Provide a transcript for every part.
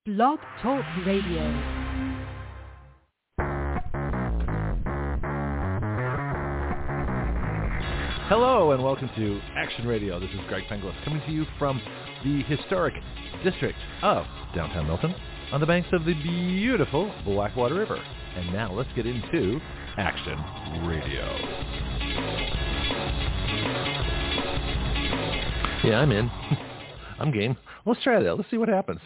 Blog Talk Radio. Hello and welcome to Action Radio. This is Greg Penglis coming to you from the historic district of downtown Milton on the banks of the beautiful Blackwater River. And now let's get into Action Radio. Yeah, I'm in. I'm game. Let's try that. Let's see what happens.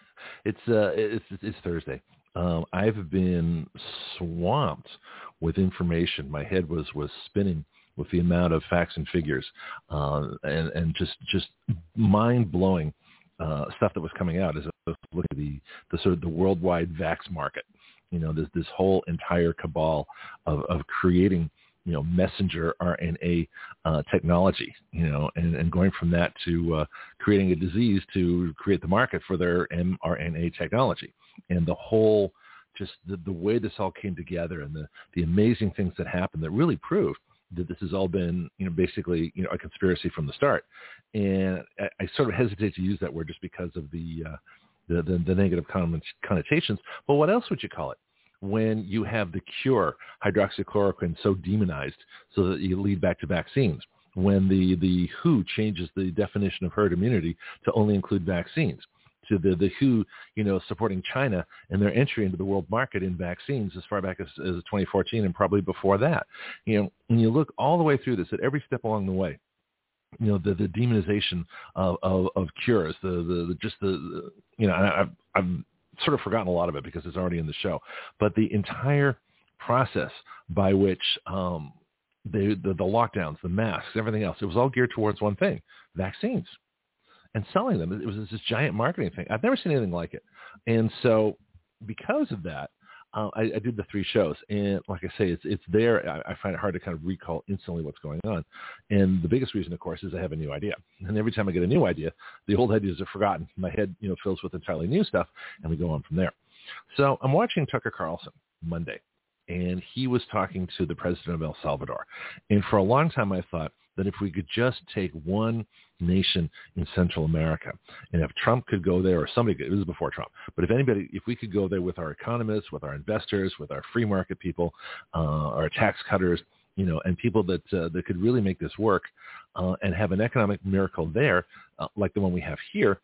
It's Thursday. I've been swamped with information. My head was spinning with the amount of facts and figures, and just mind-blowing stuff that was coming out as I was looking at the sort of the worldwide vax market. You know, this whole entire cabal of creating, you know, messenger RNA technology, you know, and going from that to creating a disease to create the market for their mRNA technology. And the whole, just the way this all came together and the amazing things that happened that really proved that this has all been, you know, basically, you know, a conspiracy from the start. And I sort of hesitate to use that word just because of the negative connotations. But what else would you call it? When you have the cure, hydroxychloroquine, so demonized so that you lead back to vaccines. When the WHO changes the definition of herd immunity to only include vaccines. To the WHO, you know, supporting China and their entry into the world market in vaccines as far back as 2014 and probably before that. You know, when you look all the way through this, at every step along the way, you know, the demonization of cures, the you know, I've sort of forgotten a lot of it because it's already in the show, but the entire process by which the lockdowns, the masks, everything else, it was all geared towards one thing: vaccines. And selling them. It was this giant marketing thing. I've never seen anything like it. And so because of that, I did the 3 shows. And like I say, it's there. I find it hard to kind of recall instantly what's going on. And the biggest reason, of course, is I have a new idea. And every time I get a new idea, the old ideas are forgotten. My head, you know, fills with entirely new stuff, and we go on from there. So I'm watching Tucker Carlson Monday, and he was talking to the president of El Salvador. And for a long time, I thought that if we could just take one nation in Central America, and if Trump could go there, or somebody could, it was before Trump, but if we could go there with our economists, with our investors, with our free market people, our tax cutters, you know, and people that could really make this work and have an economic miracle there, like the one we have here,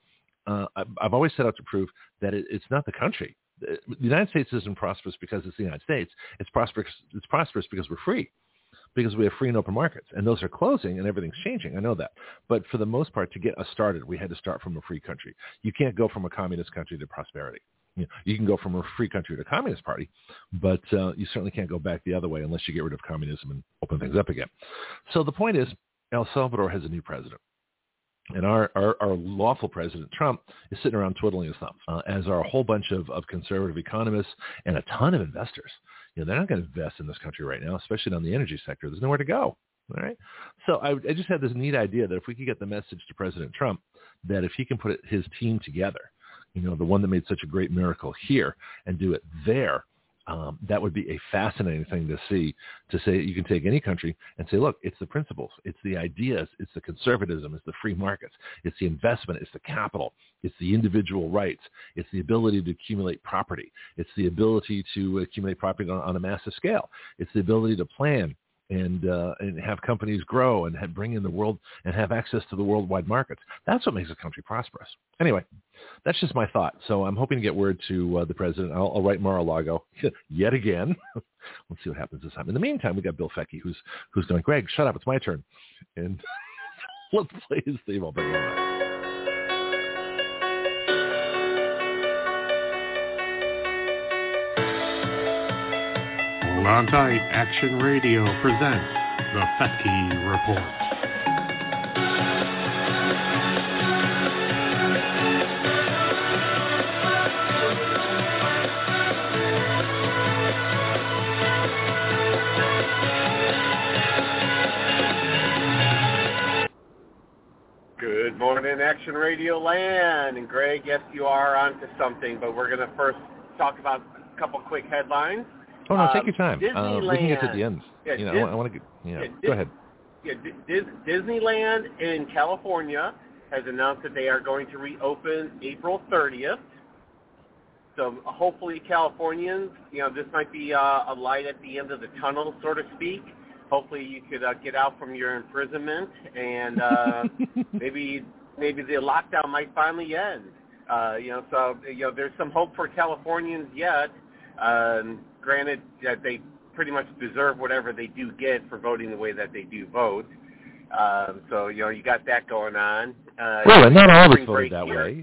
I've always set out to prove that it's not the country. The United States isn't prosperous because it's the United States. It's prosperous because we're free, because we have free and open markets, and those are closing and everything's changing. I know that. But for the most part, to get us started, we had to start from a free country. You can't go from a communist country to prosperity. You can go from a free country to a communist party, but you certainly can't go back the other way unless you get rid of communism and open things up again. So the point is, El Salvador has a new president. And our lawful president, Trump, is sitting around twiddling his thumbs, as are a whole bunch of conservative economists and a ton of investors. You know, they're not going to invest in this country right now, especially on the energy sector. There's nowhere to go. All right. So I just had this neat idea that if we could get the message to President Trump that if he can put his team together, you know, the one that made such a great miracle here, and do it there, that would be a fascinating thing to see, to say you can take any country and say, look, it's the principles, it's the ideas, it's the conservatism, it's the free markets, it's the investment, it's the capital, it's the individual rights, it's the ability to accumulate property, it's the ability to accumulate property on a massive scale, it's the ability to plan and have companies grow and bring in the world and have access to the worldwide markets. That's what makes a country prosperous. Anyway, that's just my thought. So I'm hoping to get word to the president. I'll write Mar-a-Lago yet again. Let's see what happens this time. In the meantime, we got Bill Fecky, who's going, Greg, shut up, it's my turn. And let's play his theme. I'll bring him on. Hold on tight. Action Radio presents the Fecky Report. Good morning, Action Radio land. And Greg, yes, you are onto something, but we're going to first talk about a couple quick headlines. Oh, no, take your time. Disneyland. We can get to the end. Yeah, I want to go ahead. Yeah, Disneyland in California has announced that they are going to reopen April 30th. so hopefully Californians, this might be a light at the end of the tunnel, so to speak. Hopefully you could get out from your imprisonment, and maybe the lockdown might finally end. So there's some hope for Californians yet. Granted that they pretty much deserve whatever they do get for voting the way that they do vote. So you got that going on. Well, and not all of us voted that way.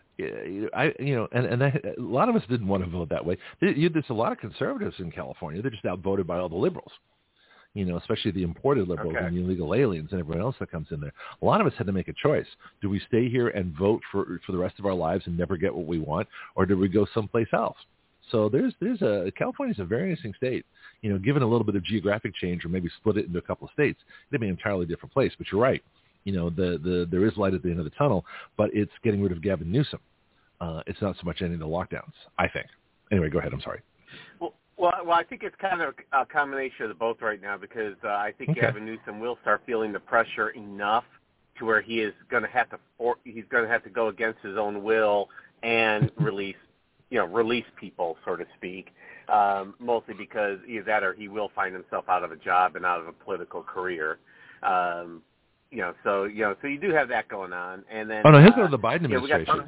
A lot of us didn't want to vote that way. There's a lot of conservatives in California. They're just outvoted by all the liberals. Especially the imported liberals and the illegal aliens and everyone else that comes in there. A lot of us had to make a choice. Do we stay here and vote for the rest of our lives and never get what we want, or do we go someplace else? So California's a very interesting state. Given a little bit of geographic change or maybe split it into a couple of states, it'd be an entirely different place. But you're right. There is light at the end of the tunnel, but it's getting rid of Gavin Newsom. It's not so much any of the lockdowns, I think. Anyway, go ahead. I'm sorry. Well, I think it's kind of a combination of the both right now, because I think Gavin Newsom will start feeling the pressure enough to where he is going to have to go against his own will and release people, so to speak. Mostly because either that or he will find himself out of a job and out of a political career. So you do have that going on, and then he'll go to the Biden administration.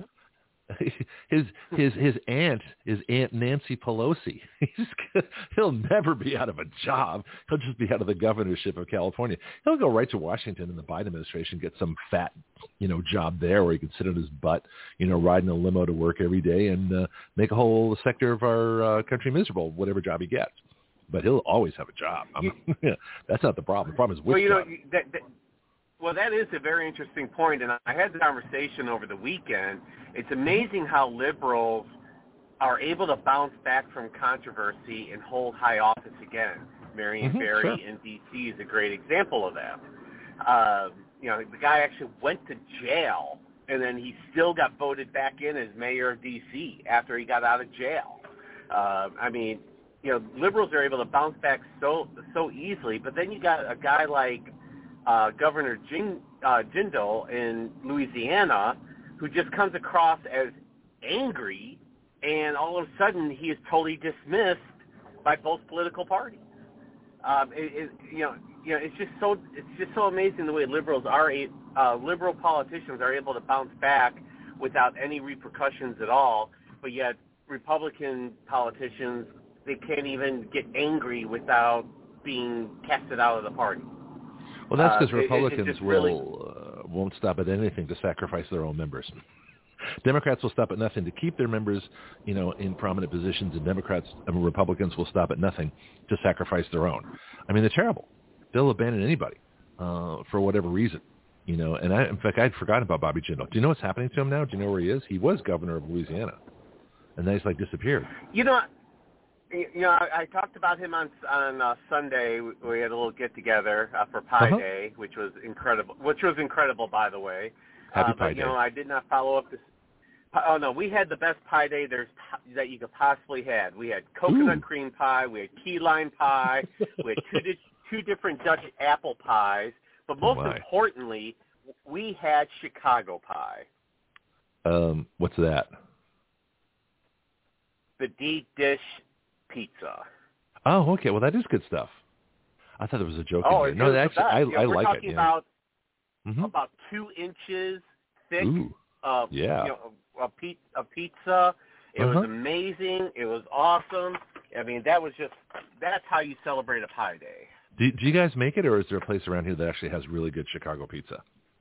His aunt is Aunt Nancy Pelosi. He'll never be out of a job. He'll just be out of the governorship of California. He'll go right to Washington in the Biden administration, get some fat, job there where he can sit on his butt, riding a limo to work every day and make a whole sector of our country miserable, whatever job he gets. But he'll always have a job. That's not the problem. The problem is which job. Well, that is a very interesting point, and I had the conversation over the weekend. It's amazing how liberals are able to bounce back from controversy and hold high office again. Marion Barry in D.C. is a great example of that. The guy actually went to jail, and then he still got voted back in as mayor of D.C. after he got out of jail. Liberals are able to bounce back so easily, but then you got a guy like Governor Jindal in Louisiana, who just comes across as angry, and all of a sudden he is totally dismissed by both political parties. It's just so amazing the way liberal politicians are able to bounce back without any repercussions at all, but yet Republican politicians, they can't even get angry without being casted out of the party. Well, that's because Republicans won't stop at anything to sacrifice their own members. Democrats will stop at nothing to keep their members, in prominent positions, and Republicans will stop at nothing to sacrifice their own. They're terrible. They'll abandon anybody for whatever reason, And in fact, I'd forgotten about Bobby Jindal. Do you know what's happening to him now? Do you know where he is? He was governor of Louisiana, and then he's disappeared. I talked about him on Sunday. We had a little get-together for Pi Day, which was incredible. By the way. Happy Pi Day. I did not follow up this. Oh no, we had the best pie day that you could possibly have. We had coconut cream pie, we had key lime pie, we had two different Dutch apple pies, but most importantly, we had Chicago pie. What's that? The deep dish pizza. Oh, okay. Well, that is good stuff. I thought there was a joke in there. No, actually, I like it. We're talking about 2 inches thick. A pizza. It was amazing. It was awesome. That's how you celebrate a Pie Day. Do you guys make it, or is there a place around here that actually has really good Chicago pizza?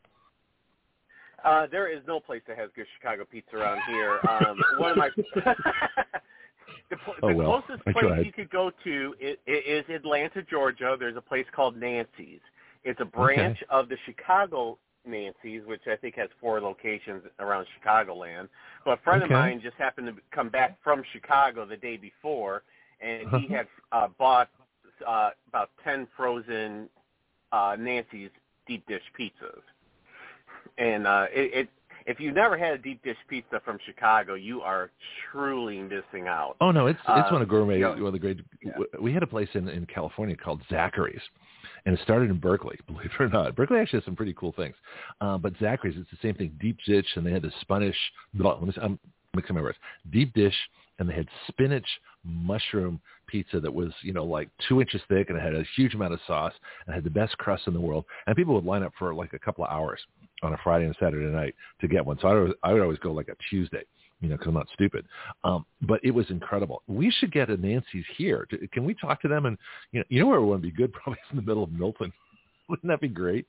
There is no place that has good Chicago pizza around here. One of my the closest place you could go to is Atlanta, Georgia. There's a place called Nancy's. It's a branch of the Chicago Nancy's, which I think has 4 locations around Chicagoland. But a friend of mine just happened to come back from Chicago the day before, and he had bought about 10 frozen Nancy's deep dish pizzas. And if you've never had a deep dish pizza from Chicago, you are truly missing out. Oh no, it's one of gourmet, one of the great. Yeah. We had a place in California called Zachary's, and it started in Berkeley. Believe it or not, Berkeley actually has some pretty cool things. But Zachary's, it's the same thing, deep dish, and they had the Spanish. I'm mixing my words. Deep dish and they had spinach mushroom pizza that was, like 2 inches thick, and it had a huge amount of sauce and had the best crust in the world. And people would line up for like a couple of hours on a Friday and Saturday night to get one. So I would always go like a Tuesday, because I'm not stupid. But it was incredible. We should get a Nancy's here. Can we talk to them? And where it would be good? Probably in the middle of Milton. Wouldn't that be great?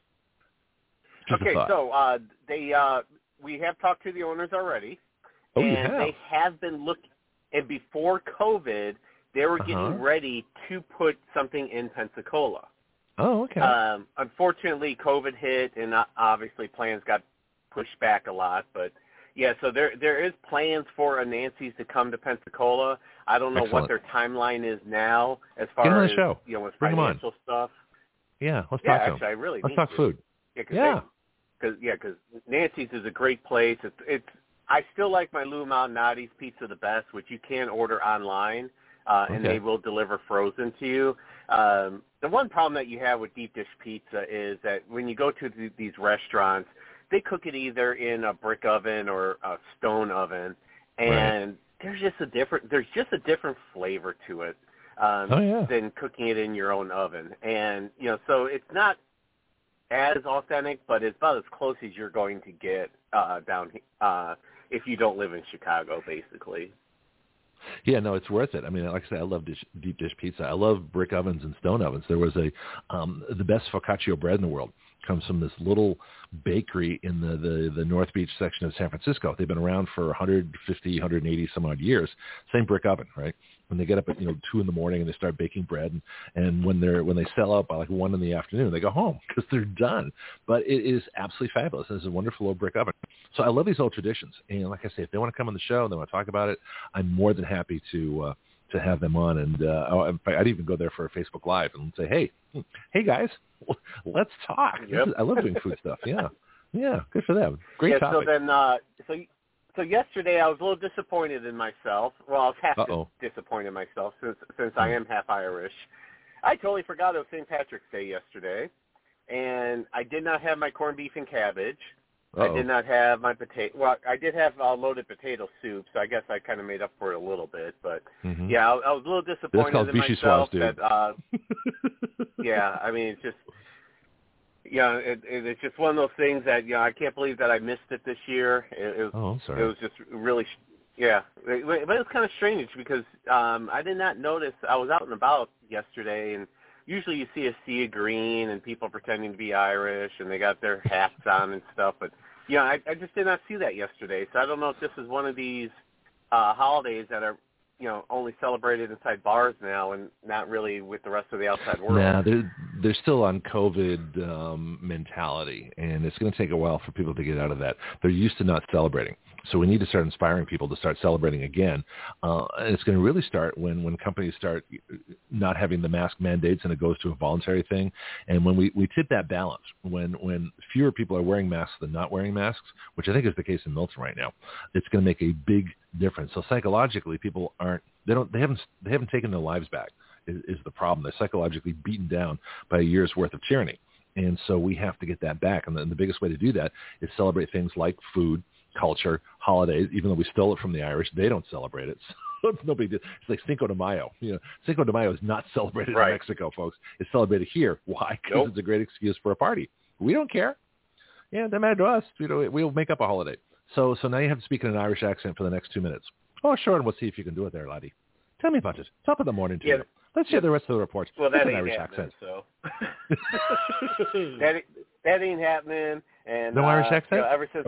Okay, so we have talked to the owners already. Oh, and you have? They have been looking, and before COVID, they were getting ready to put something in Pensacola. Oh, okay. Unfortunately, COVID hit, and obviously plans got pushed back a lot. But, yeah, so there is plans for a Nancy's to come to Pensacola. I don't know what their timeline is now as far as, with financial stuff. Yeah, let's talk to them. Actually, I really Let's talk food. Yeah. Because Nancy's is a great place. It's I still like my Lou Malnati's pizza the best, which you can order online, and they will deliver frozen to you. The one problem that you have with deep dish pizza is that when you go to these restaurants, they cook it either in a brick oven or a stone oven, and there's just a different flavor to it than cooking it in your own oven. And so it's not as authentic, but it's about as close as you're going to get down if you don't live in Chicago, basically. Yeah, no, it's worth it. I mean, like I said, I love deep dish pizza. I love brick ovens and stone ovens. There was the best focaccia bread in the world comes from this little bakery in the North Beach section of San Francisco. They've been around for 150, 180 some odd years. Same brick oven, right? When they get up at 2 in the morning and they start baking bread, and when they sell out by like 1 in the afternoon, they go home because they're done. But it is absolutely fabulous. It's a wonderful old brick oven. So I love these old traditions. And like I say, if they want to come on the show and they want to talk about it, I'm more than happy to have them on. And in fact, I'd even go there for a Facebook Live and say, hey guys, let's talk. Yep. I love doing food stuff. Yeah, good for them. Great topic. So yesterday I was a little disappointed in myself. Well, I was half disappointed in myself since I am half Irish. I totally forgot it was St. Patrick's Day yesterday, and I did not have my corned beef and cabbage. I did not have my potato. Well, I did have loaded potato soup, so I guess I kind of made up for it a little bit. But yeah, I was a little disappointed in myself. That, yeah, I mean, it's just. Yeah, it's just one of those things that I can't believe that I missed it this year. I'm sorry. It was just really, but it was kind of strange because I did not notice. I was out and about yesterday, and usually you see a sea of green and people pretending to be Irish, and they got their hats on and stuff. But I just did not see that yesterday. So I don't know if this is one of these holidays that are only celebrated inside bars now and not really with the rest of the outside world. Yeah, they're still on COVID mentality, and it's going to take a while for people to get out of that. They're used to not celebrating. So we need to start inspiring people to start celebrating again. And it's going to really start when companies start not having the mask mandates and it goes to a voluntary thing. And when we tip that balance, when fewer people are wearing masks than not wearing masks, which I think is the case in Milton right now, it's going to make a big difference. So psychologically, people they haven't taken their lives back is the problem. They're psychologically beaten down by a year's worth of tyranny. And so we have to get that back. And the biggest way to do that is celebrate things like food, culture, holidays. Even though we stole it from the Irish, they don't celebrate it. So it's no big deal. It's like Cinco de Mayo. Cinco de Mayo is not celebrated in Mexico, folks. It's celebrated here. Why? Because it's a great excuse for a party. We don't care. Yeah, it doesn't matter to us. We'll make up a holiday. So now you have to speak in an Irish accent for the next 2 minutes. Oh, sure, and we'll see if you can do it there, laddie. Tell me about it. Top of the morning to you. Let's hear the rest of the report. Well, that ain't Irish happening, so. that ain't happening. And, no Irish accent? Ever since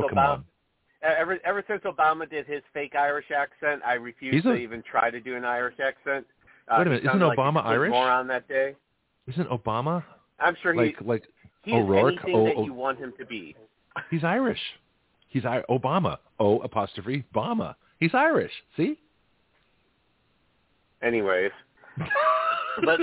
Obama did his fake Irish accent, I refused to even try to do an Irish accent. Wait a minute, isn't Obama Irish? More on that day. Isn't Obama? I'm sure like he's O'Rourke? Anything that you want him to be. He's Irish. He's Obama. O''Bama. He's Irish. See? Anyways. But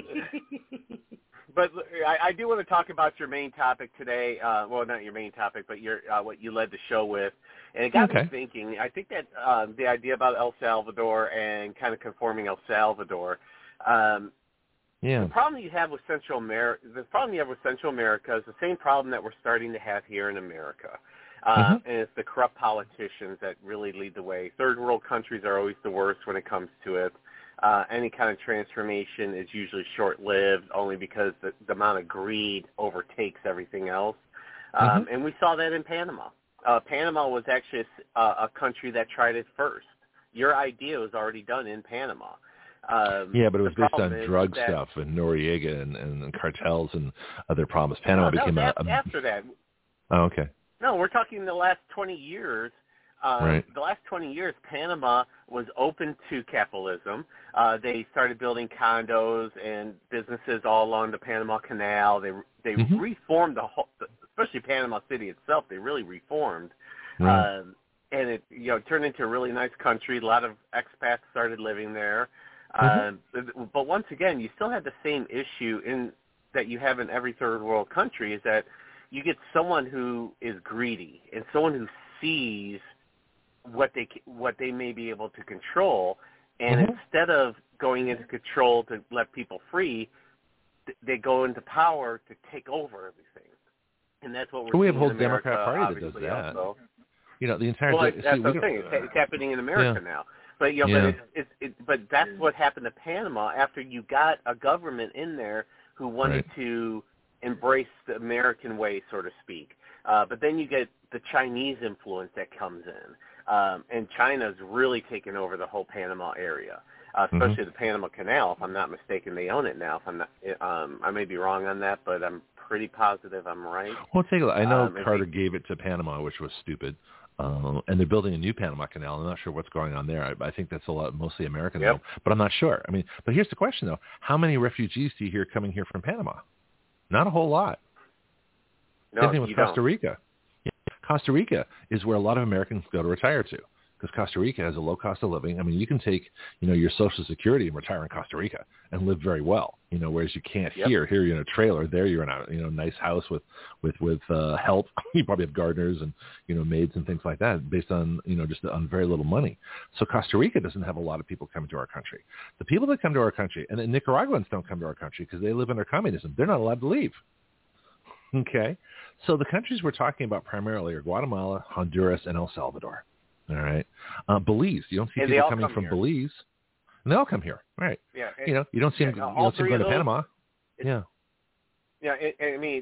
I do want to talk about your main topic today. Well, not your main topic, but your what you led the show with. And it got me thinking. I think that the idea about El Salvador and kind of conforming El Salvador, the problem you have with Central America, is the same problem that we're starting to have here in America. And it's the corrupt politicians that really lead the way. Third world countries are always the worst when it comes to it. Any kind of transformation is usually short-lived only because the amount of greed overtakes everything else. And we saw that in Panama. Panama was actually a country that tried it first. Your idea was already done in Panama. But it was based on drug stuff and Noriega and cartels and other problems. Panama became after that. Oh, okay. No, we're talking the last 20 years. Right. The last 20 years, Panama was open to capitalism. They started building condos and businesses all along the Panama Canal. They reformed the whole, especially Panama City itself. They really reformed, right. and it turned into a really nice country. A lot of expats started living there. But once again, you still have the same issue that you have in every third world country, is that you get someone who is greedy and someone who sees what they may be able to control, and instead of going into control to let people free, they go into power to take over everything. And that's what we're seeing. We have a whole in America, Democrat Party that does that. Also. The entire. Well, that's what I'm saying. It's happening in America now. But but that's what happened to Panama after you got a government in there who wanted to embrace the American way, so to speak. But then you get the Chinese influence that comes in, and China's really taken over the whole Panama area, especially the Panama Canal. If I'm not mistaken, they own it now. If I'm not, I may be wrong on that, but I'm pretty positive I'm right. Well, take a look. I know Carter gave it to Panama, which was stupid. And they're building a new Panama Canal. I'm not sure what's going on there. I think that's mostly American, but I'm not sure. I mean, but here's the question, though. How many refugees do you hear coming here from Panama? Not a whole lot. No, Same thing with Costa Rica. Costa Rica is where a lot of Americans go to retire to, because Costa Rica has a low cost of living. I mean, you can take, your Social Security and retire in Costa Rica and live very well, whereas you can't here. Here you're in a trailer. There you're in a, nice house with help. You probably have gardeners and, maids and things like that based on, just on very little money. So Costa Rica doesn't have a lot of people coming to our country. The people that come to our country, and the Nicaraguans don't come to our country because they live under communism. They're not allowed to leave. Okay. So the countries we're talking about primarily are Guatemala, Honduras, and El Salvador. All right. Belize. You don't see people coming from Belize. And they all come here. Right. Yeah. You don't see them, going to Panama. Yeah. Yeah. I mean,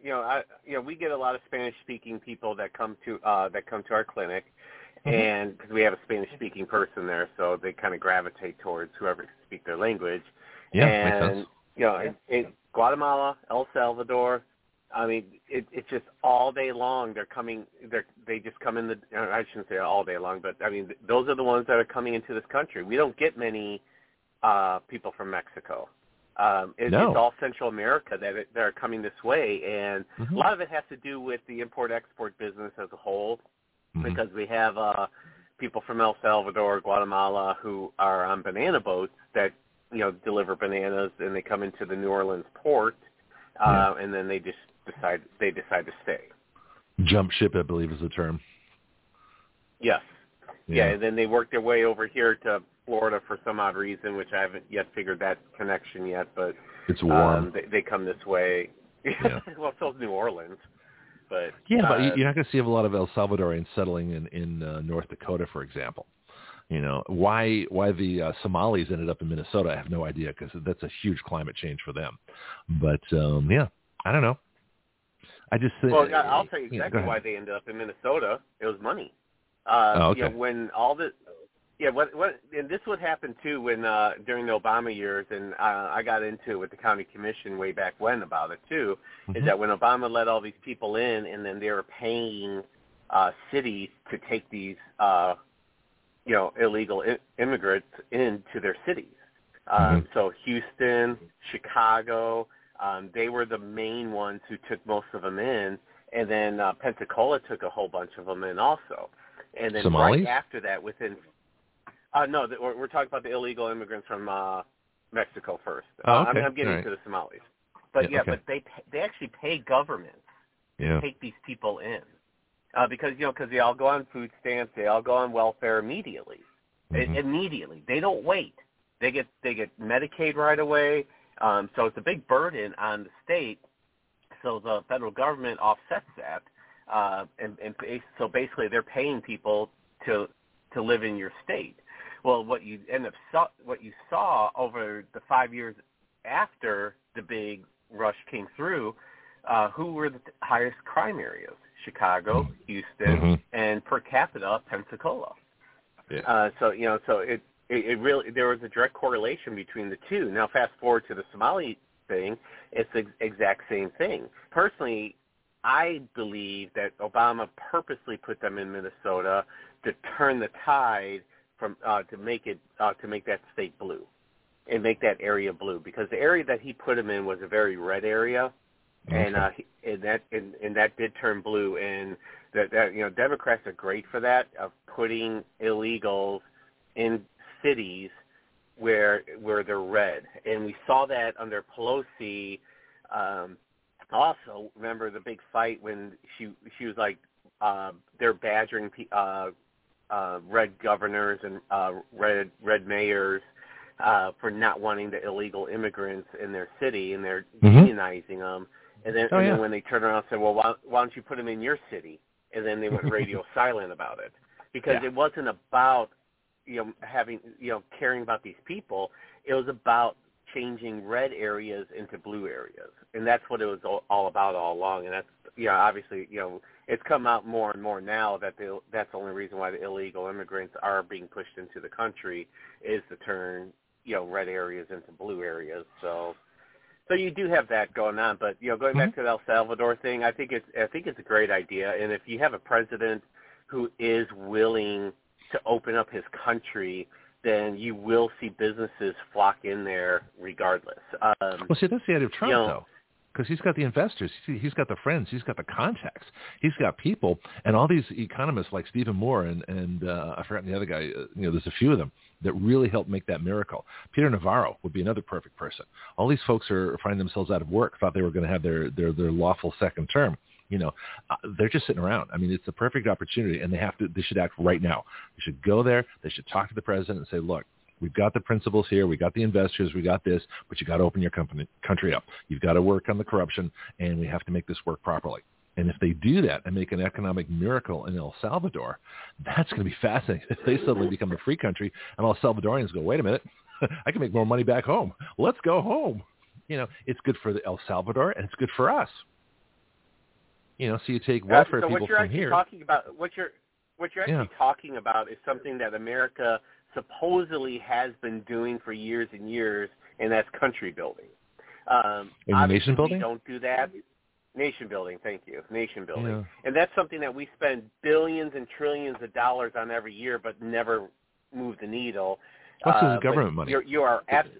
we get a lot of Spanish-speaking people that come to our clinic, and because we have a Spanish-speaking person there, so they kind of gravitate towards whoever can speak their language. Yeah, makes sense. In Guatemala, El Salvador, I mean, it's just all day long. They're coming. They just come in I shouldn't say all day long, but I mean, those are the ones that are coming into this country. We don't get many people from Mexico. It's all Central America that are coming this way, and a lot of it has to do with the import-export business as a whole, because we have people from El Salvador, Guatemala, who are on banana boats that deliver bananas, and they come into the New Orleans port, and then they just decide to stay. Jump ship, I believe, is the term. Yes. Yeah, and then they work their way over here to Florida for some odd reason, which I haven't yet figured that connection yet, but it's warm. They come this way. Yeah. Well, so is New Orleans. But but you're not going to see a lot of El Salvadorians settling in North Dakota, for example. Why the Somalis ended up in Minnesota, I have no idea, because that's a huge climate change for them. But, I don't know. I just think... Well, I'll tell you exactly why they ended up in Minnesota. It was money. When all the... Yeah, and this would happen, too, when during the Obama years, and I got into it with the county commission way back when about it, too, is that when Obama let all these people in, and then they were paying cities to take these... illegal immigrants into their cities. So Houston, Chicago, they were the main ones who took most of them in, and then Pensacola took a whole bunch of them in also. And then Somalis? Right after that, we're talking about the illegal immigrants from Mexico first. Okay. I'm getting to the Somalis. But but they actually pay governments to take these people in. Because they all go on food stamps, they all go on welfare immediately. Immediately, they don't wait. They get Medicaid right away. So it's a big burden on the state. So the federal government offsets that So basically they're paying people to live in your state. Well, what you saw over the 5 years after the big rush came through, who were the highest crime areas? Chicago, Houston, and per capita, Pensacola. Yeah. So it really, there was a direct correlation between the two. Now, fast forward to the Somali thing, it's the exact same thing. Personally, I believe that Obama purposely put them in Minnesota to turn the tide from to make that state blue and make that area blue, because the area that he put them in was a very red area. And that did turn blue, and that Democrats are great for that, of putting illegals in cities where they're red, and we saw that under Pelosi. Also, remember the big fight when she was like they're badgering red governors and red mayors for not wanting the illegal immigrants in their city, and they're unionizing them. And then when they turned around and said, well, why don't you put them in your city? And then they went radio silent about it, because it wasn't about, caring about these people. It was about changing red areas into blue areas. And that's what it was all about all along. And that's, obviously, it's come out more and more now that that's the only reason why the illegal immigrants are being pushed into the country, is to turn, red areas into blue areas. So you do have that going on, but going back to the El Salvador thing, I think it's a great idea. And if you have a president who is willing to open up his country, then you will see businesses flock in there regardless. Well, see, that's the idea of Trump, though, because he's got the investors, he's got the friends, he's got the contacts, he's got people, and all these economists like Stephen Moore and I've forgotten the other guy. There's a few of them that really helped make that miracle. Peter Navarro would be another perfect person. All these folks find themselves out of work, thought they were going to have their lawful second term. They're just sitting around. I mean, it's the perfect opportunity, and they should act right now. They should go there. They should talk to the president and say, look, we've got the principals here. We got the investors. We got this, but you got to open your country up. You've got to work on the corruption, and we have to make this work properly. And if they do that and make an economic miracle in El Salvador, that's going to be fascinating. If they suddenly become a free country and all Salvadorians go, wait a minute, I can make more money back home. Let's go home. It's good for El Salvador, and it's good for us. So you take welfare people from here. What you're actually talking about is something that America supposedly has been doing for years and years, and that's country building. Nation building? We don't do that. Nation building, thank you. Nation building. Yeah. And that's something that we spend billions and trillions of dollars on every year, but never move the needle. Plus, this is government money. You are exactly.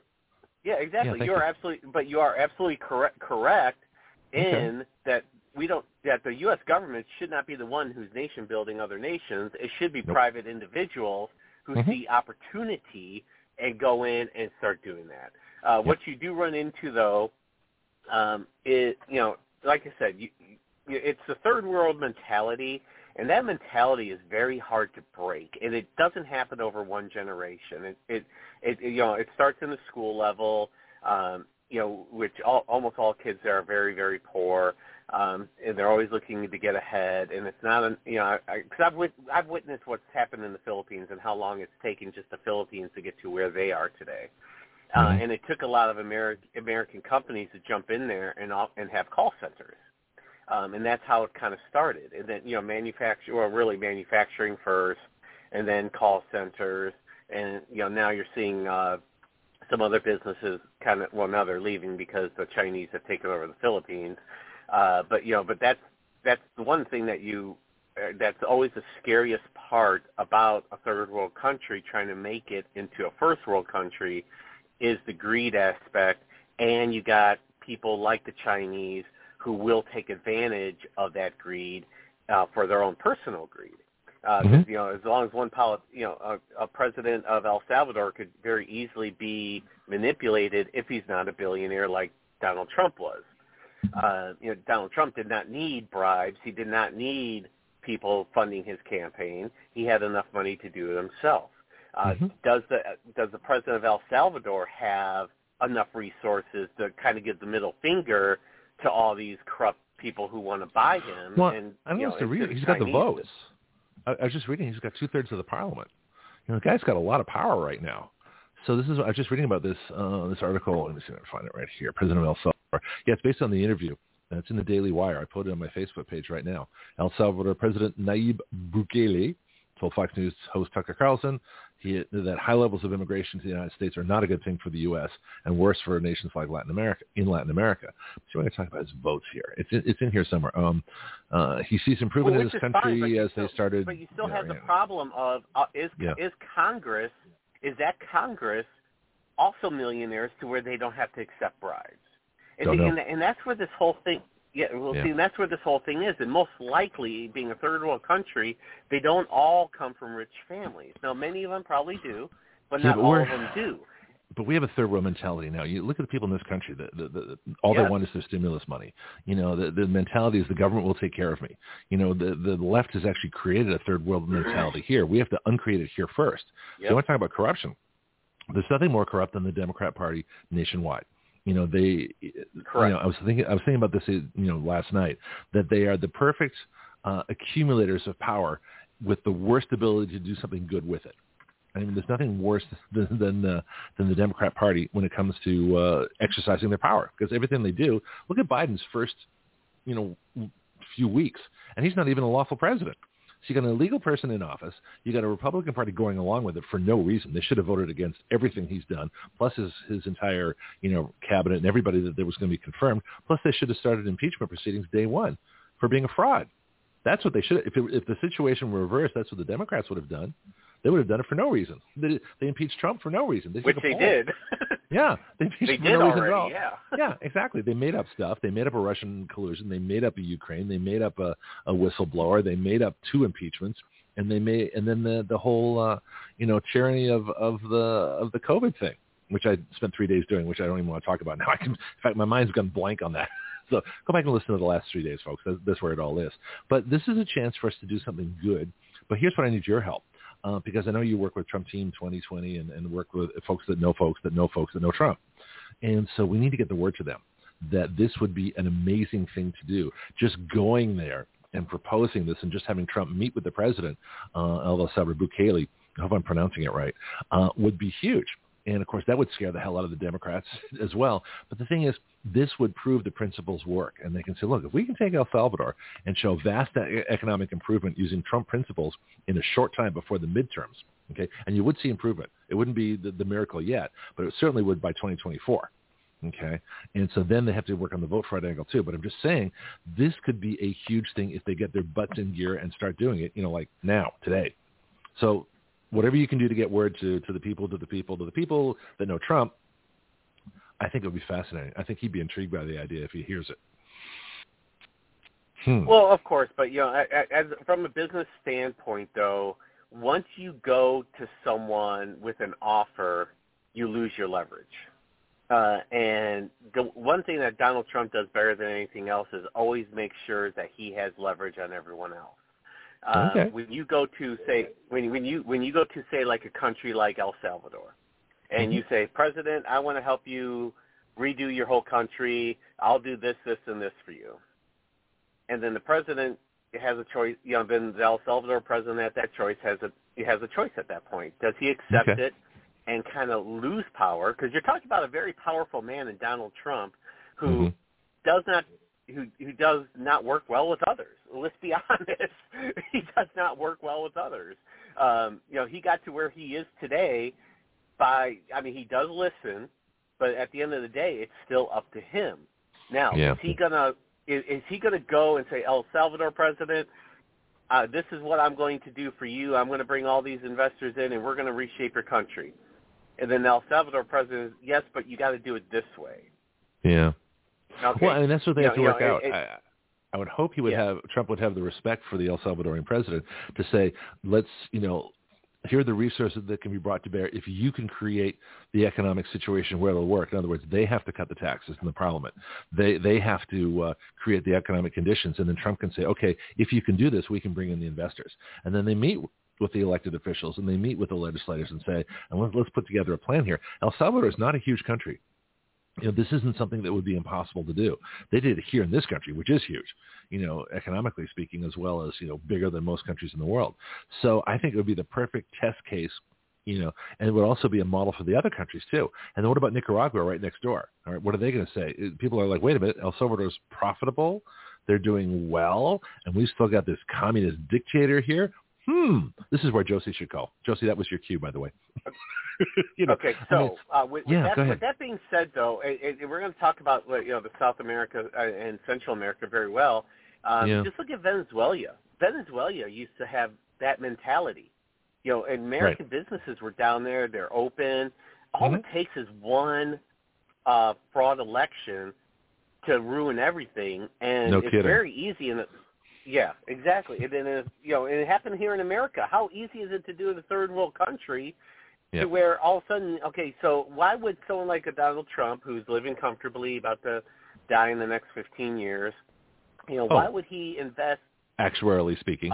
You are absolutely correct in that that the U.S. government should not be the one who's nation building other nations. It should be private individuals who see opportunity and go in and start doing that. What you do run into, though, is, like I said, it's the third world mentality, and that mentality is very hard to break, and it doesn't happen over one generation. It starts in the school level, which almost all kids there are very, very poor. And they're always looking to get ahead, and it's not, because I've witnessed what's happened in the Philippines and how long it's taken just the Philippines to get to where they are today. And it took a lot of American companies to jump in there and have call centers, and that's how it kind of started. And then manufacturing first, and then call centers, and now you're seeing some other businesses now they're leaving because the Chinese have taken over the Philippines. But that's the one thing that's always the scariest part about a third world country trying to make it into a first world country, is the greed aspect. And you got people like the Chinese who will take advantage of that greed for their own personal greed. As long as a president of El Salvador could very easily be manipulated if he's not a billionaire like Donald Trump was. Donald Trump did not need bribes. He did not need people funding his campaign. He had enough money to do it himself. Does the president of El Salvador have enough resources to kind of give the middle finger to all these corrupt people who want to buy him. Well, and I don't know what's the reason. He's got the votes. I was just reading. He's got 2/3 of the parliament. The guy's got a lot of power right now. So this is. I was just reading about this article. Let me see if I can find it right here. President of El Salvador. Yeah, it's based on the interview. It's in the Daily Wire. I put it on my Facebook page right now. El Salvador President Nayib Bukele told Fox News host Tucker Carlson that high levels of immigration to the United States are not a good thing for the U.S. and worse for nations like Latin America. So we're going to talk about his votes here. It's in here somewhere. He sees improvement in his country as they started. But you still have the problem of is Congress also millionaires to where they don't have to accept bribes? And that's where this whole thing. See, and that's where this whole thing is. And most likely, being a third world country, they don't all come from rich families. Now, many of them probably do, but not all of them do. But we have a third world mentality now. You look at the people in this country. All they want is their stimulus money. The mentality is the government will take care of me. The left has actually created a third world mentality here. We have to uncreate it here first. So I want to talk about corruption. There's nothing more corrupt than the Democrat Party nationwide. I was thinking about this, last night, that they are the perfect accumulators of power with the worst ability to do something good with it. I mean, there's nothing worse than the Democrat Party when it comes to exercising their power, because everything they do. Look at Biden's first, few weeks, and he's not even a lawful president. So you got an illegal person in office. You got a Republican Party going along with it for no reason. They should have voted against everything he's done, plus his entire cabinet and everybody that was going to be confirmed. Plus, they should have started impeachment proceedings day one for being a fraud. That's what they should. If the situation were reversed, that's what the Democrats would have done. They would have done it for no reason. They impeached Trump for no reason. Which they did. Yeah, they impeached him for no reason at all. Yeah. Yeah, exactly. They made up stuff. They made up a Russian collusion. They made up a Ukraine. They made up a whistleblower. They made up 2 impeachments, and then the whole tyranny of the COVID thing, which I spent 3 days doing, which I don't even want to talk about now. In fact, my mind's gone blank on that. So go back and listen to the last 3 days, folks. That's where it all is. But this is a chance for us to do something good. But here's what I need your help. Because I know you work with Trump Team 2020 and work with folks that know folks that know folks that know Trump. And so we need to get the word to them that this would be an amazing thing to do. Just going there and proposing this and just having Trump meet with the president, El Salvador Bukele, I hope I'm pronouncing it right, would be huge. And, of course, that would scare the hell out of the Democrats as well. But the thing is, this would prove the principles work. And they can say, look, if we can take El Salvador and show vast economic improvement using Trump principles in a short time before the midterms, okay, and you would see improvement. It wouldn't be the miracle yet, but it certainly would by 2024. Okay, and so then they have to work on the vote fraud angle too. But I'm just saying this could be a huge thing if they get their butts in gear and start doing it, like now, today. So whatever you can do to get word to the people that know Trump, I think it would be fascinating. I think he'd be intrigued by the idea if he hears it. Well, of course, but as from a business standpoint, though, once you go to someone with an offer, you lose your leverage. And the one thing that Donald Trump does better than anything else is always make sure that he has leverage on everyone else. Okay. When you go to say when you go to say like a country like El Salvador, and you say, President, I want to help you redo your whole country. I'll do this, this, and this for you. And then the president has a choice. Then the El Salvador president at that choice has a choice at that point. Does he accept it and kind of lose power? Because you're talking about a very powerful man in Donald Trump who does not work well with others. Let's be honest. He does not work well with others. He got to where he is today he does listen, but at the end of the day, it's still up to him. Now, is he gonna go and say, El Salvador president, this is what I'm going to do for you. I'm going to bring all these investors in, and we're going to reshape your country. And then El Salvador president, yes, but you got to do it this way. Yeah. Okay. Well, I mean, that's what they have to work out. I would hope Trump would have the respect for the El Salvadorian president to say, let's, here are the resources that can be brought to bear if you can create the economic situation where it'll work. In other words, they have to cut the taxes in the parliament. They have to create the economic conditions, and then Trump can say, okay, if you can do this, we can bring in the investors. And then they meet with the elected officials, and they meet with the legislators and say, and let's put together a plan here. El Salvador is not a huge country. This isn't something that would be impossible to do. They did it here in this country, which is huge, economically speaking, as well as, bigger than most countries in the world. So I think it would be the perfect test case, and it would also be a model for the other countries too. And then what about Nicaragua right next door? All right, what are they going to say? People are like, wait a minute, El Salvador's profitable. They're doing well. And we've still got this communist dictator here. This is where Josie should call. Josie, that was your cue, by the way. Okay, so with that being said, though, we're going to talk about the South America and Central America very well. Just look at Venezuela. Venezuela used to have that mentality. And American businesses were down there. They're open. All it takes is one fraud election to ruin everything, and it's very easy. Yeah, exactly. And then, and it happened here in America. How easy is it to do in a third world country to where all of a sudden, so why would someone like a Donald Trump, who's living comfortably, about to die in the next 15 years, why would he invest? Actuarially speaking.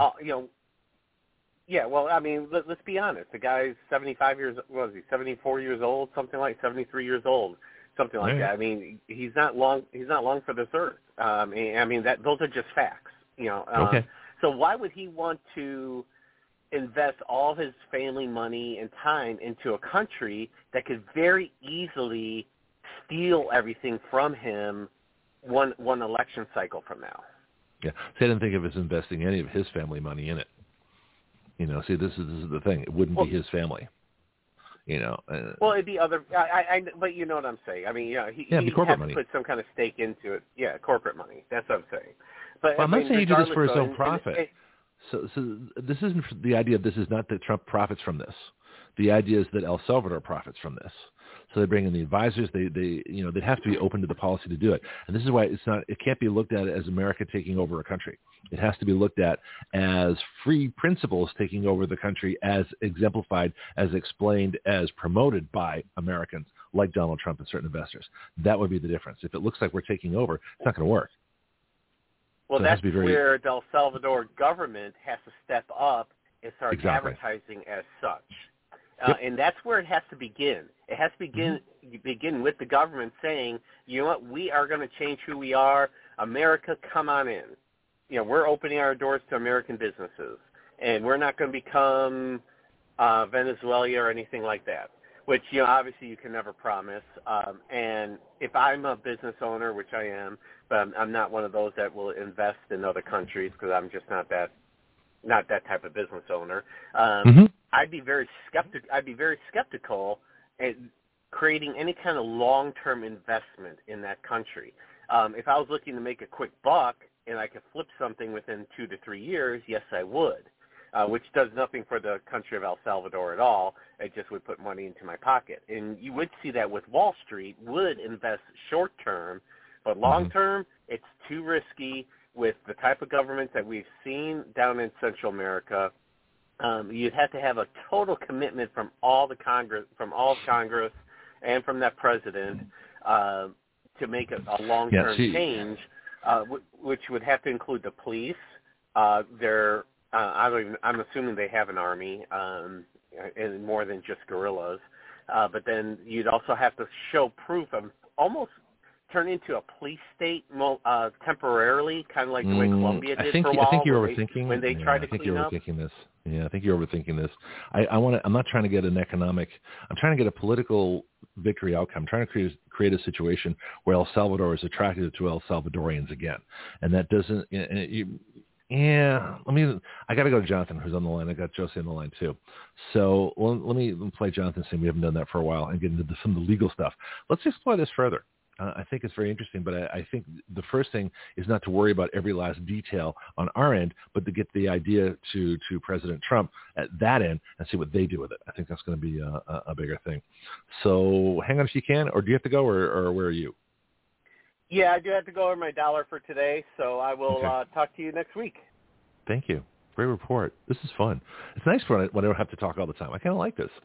Yeah, well, I mean, let's be honest. The guy's 75 years, 74 years old, something like 73 years old, something like that. I mean, he's not long for this earth. I mean, those are just facts. So why would he want to invest all his family money and time into a country that could very easily steal everything from him one election cycle from now? Yeah, so I didn't think of as investing any of his family money in it. See, this is the thing. It wouldn't be his family. Well, it'd be other. But you know what I'm saying. I mean, he has to put some kind of stake into it. Yeah, corporate money. That's what I'm saying. But I'm not saying he did this for his own profit. So this isn't the idea. This is not that Trump profits from this. The idea is that El Salvador profits from this. So they bring in the advisors. They have to be open to the policy to do it. And this is why it can't be looked at as America taking over a country. It has to be looked at as free principles taking over the country, as exemplified, as explained, as promoted by Americans like Donald Trump and certain investors. That would be the difference. If it looks like we're taking over, it's not going to work. Well, so that's where the El Salvador government has to step up and start advertising as such. And that's where it has to begin. It has to begin with the government saying, you know what, we are going to change who we are. America, come on in. We're opening our doors to American businesses, and we're not going to become Venezuela or anything like that, which, obviously you can never promise. And if I'm a business owner, which I am, but I'm not one of those that will invest in other countries because I'm just not that type of business owner. I'd be very skeptical at creating any kind of long-term investment in that country. If I was looking to make a quick buck and I could flip something within 2 to 3 years, yes, I would, which does nothing for the country of El Salvador at all. It just would put money into my pocket. And you would see that with Wall Street, would invest short-term, but long-term, it's too risky with the type of government that we've seen down in Central America. You'd have to have a total commitment from all of Congress, and from that president to make a long-term change, which would have to include the police. I'm assuming they have an army, and more than just guerrillas. But then you'd also have to show proof of almost turn into a police state temporarily, kind of like the way Colombia did for a while. I think you're overthinking when they tried to clean up. I think you're overthinking this. I'm not trying to get an economic. I'm trying to get a political victory outcome. I'm trying to create a situation where El Salvador is attracted to El Salvadorians again, and that doesn't. I got to go to Jonathan, who's on the line. I got Josie on the line too. So let me play Jonathan, saying we haven't done that for a while, and get into some of the legal stuff. Let's explore this further. I think it's very interesting, but I think the first thing is not to worry about every last detail on our end, but to get the idea to President Trump at that end and see what they do with it. I think that's going to be a bigger thing. So hang on if you can, or do you have to go, or where are you? Yeah, I do have to go over my dollar for today, so I will talk to you next week. Thank you. Great report. This is fun. It's nice when I don't have to talk all the time. I kind of like this.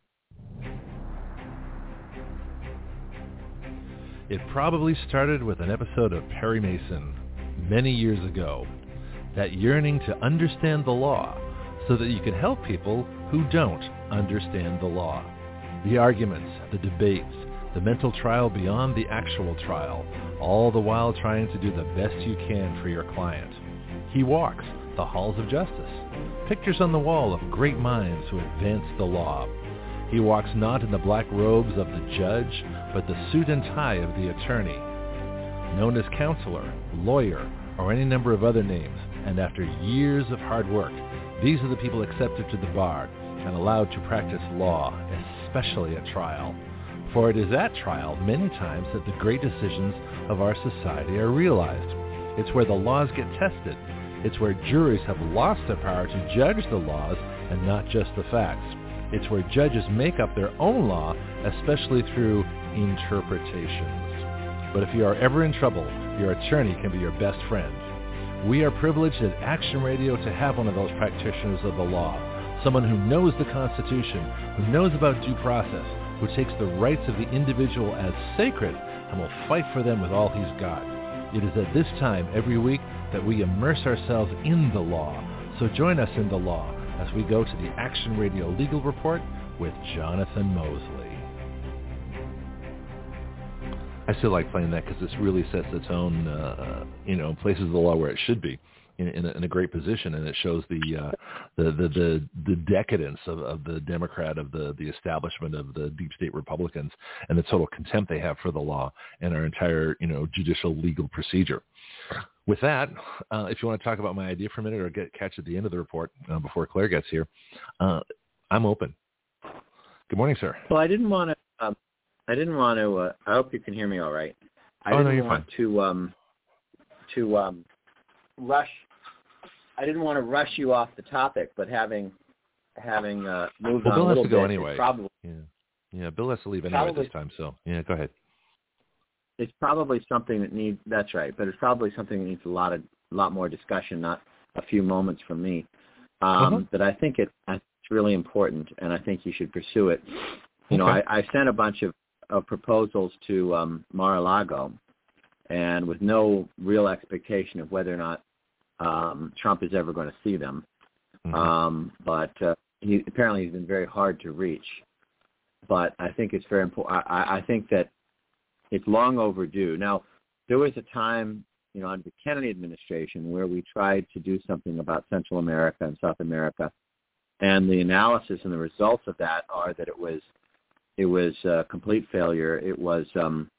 It probably started with an episode of Perry Mason many years ago. That yearning to understand the law so that you can help people who don't understand the law. The arguments, the debates, the mental trial beyond the actual trial, all the while trying to do the best you can for your client. He walks the halls of justice, pictures on the wall of great minds who advance the law. He walks not in the black robes of the judge, but the suit and tie of the attorney. Known as counselor, lawyer, or any number of other names, and after years of hard work, these are the people accepted to the bar and allowed to practice law, especially at trial. For it is at trial many times that the great decisions of our society are realized. It's where the laws get tested. It's where juries have lost their power to judge the laws and not just the facts. It's where judges make up their own law, especially through interpretations. But if you are ever in trouble, your attorney can be your best friend. We are privileged at Action Radio to have one of those practitioners of the law, someone who knows the Constitution, who knows about due process, who takes the rights of the individual as sacred and will fight for them with all he's got. It is at this time every week that we immerse ourselves in the law. So join us in the law as we go to the Action Radio Legal Report with Jonathan Mosley. I still like playing that because this really sets the tone, places the law where it should be, in a great position, and it shows the decadence of the Democrat, of the establishment of the deep state Republicans, and the total contempt they have for the law and our entire judicial legal procedure. With that, if you want to talk about my idea for a minute or catch at the end of the report before Claire gets here, I'm open. Good morning, sir. Well, I didn't want to. I hope you can hear me all right. I didn't want to rush. I didn't want to rush you off the topic, but having moved on Bill a little has to go bit, anyway. probably Bill has to leave anyway this time. So go ahead. It's probably something that needs. That's right, but it's probably something that needs a lot more discussion, not a few moments from me. But I think it's really important, and I think you should pursue it. I sent a bunch of proposals to Mar-a-Lago, and with no real expectation of whether or not Trump is ever going to see them. But he's been very hard to reach. But I think it's very important. I think that it's long overdue. Now, there was a time, under the Kennedy administration where we tried to do something about Central America and South America, and the analysis and the results of that are that it was a complete failure. It was,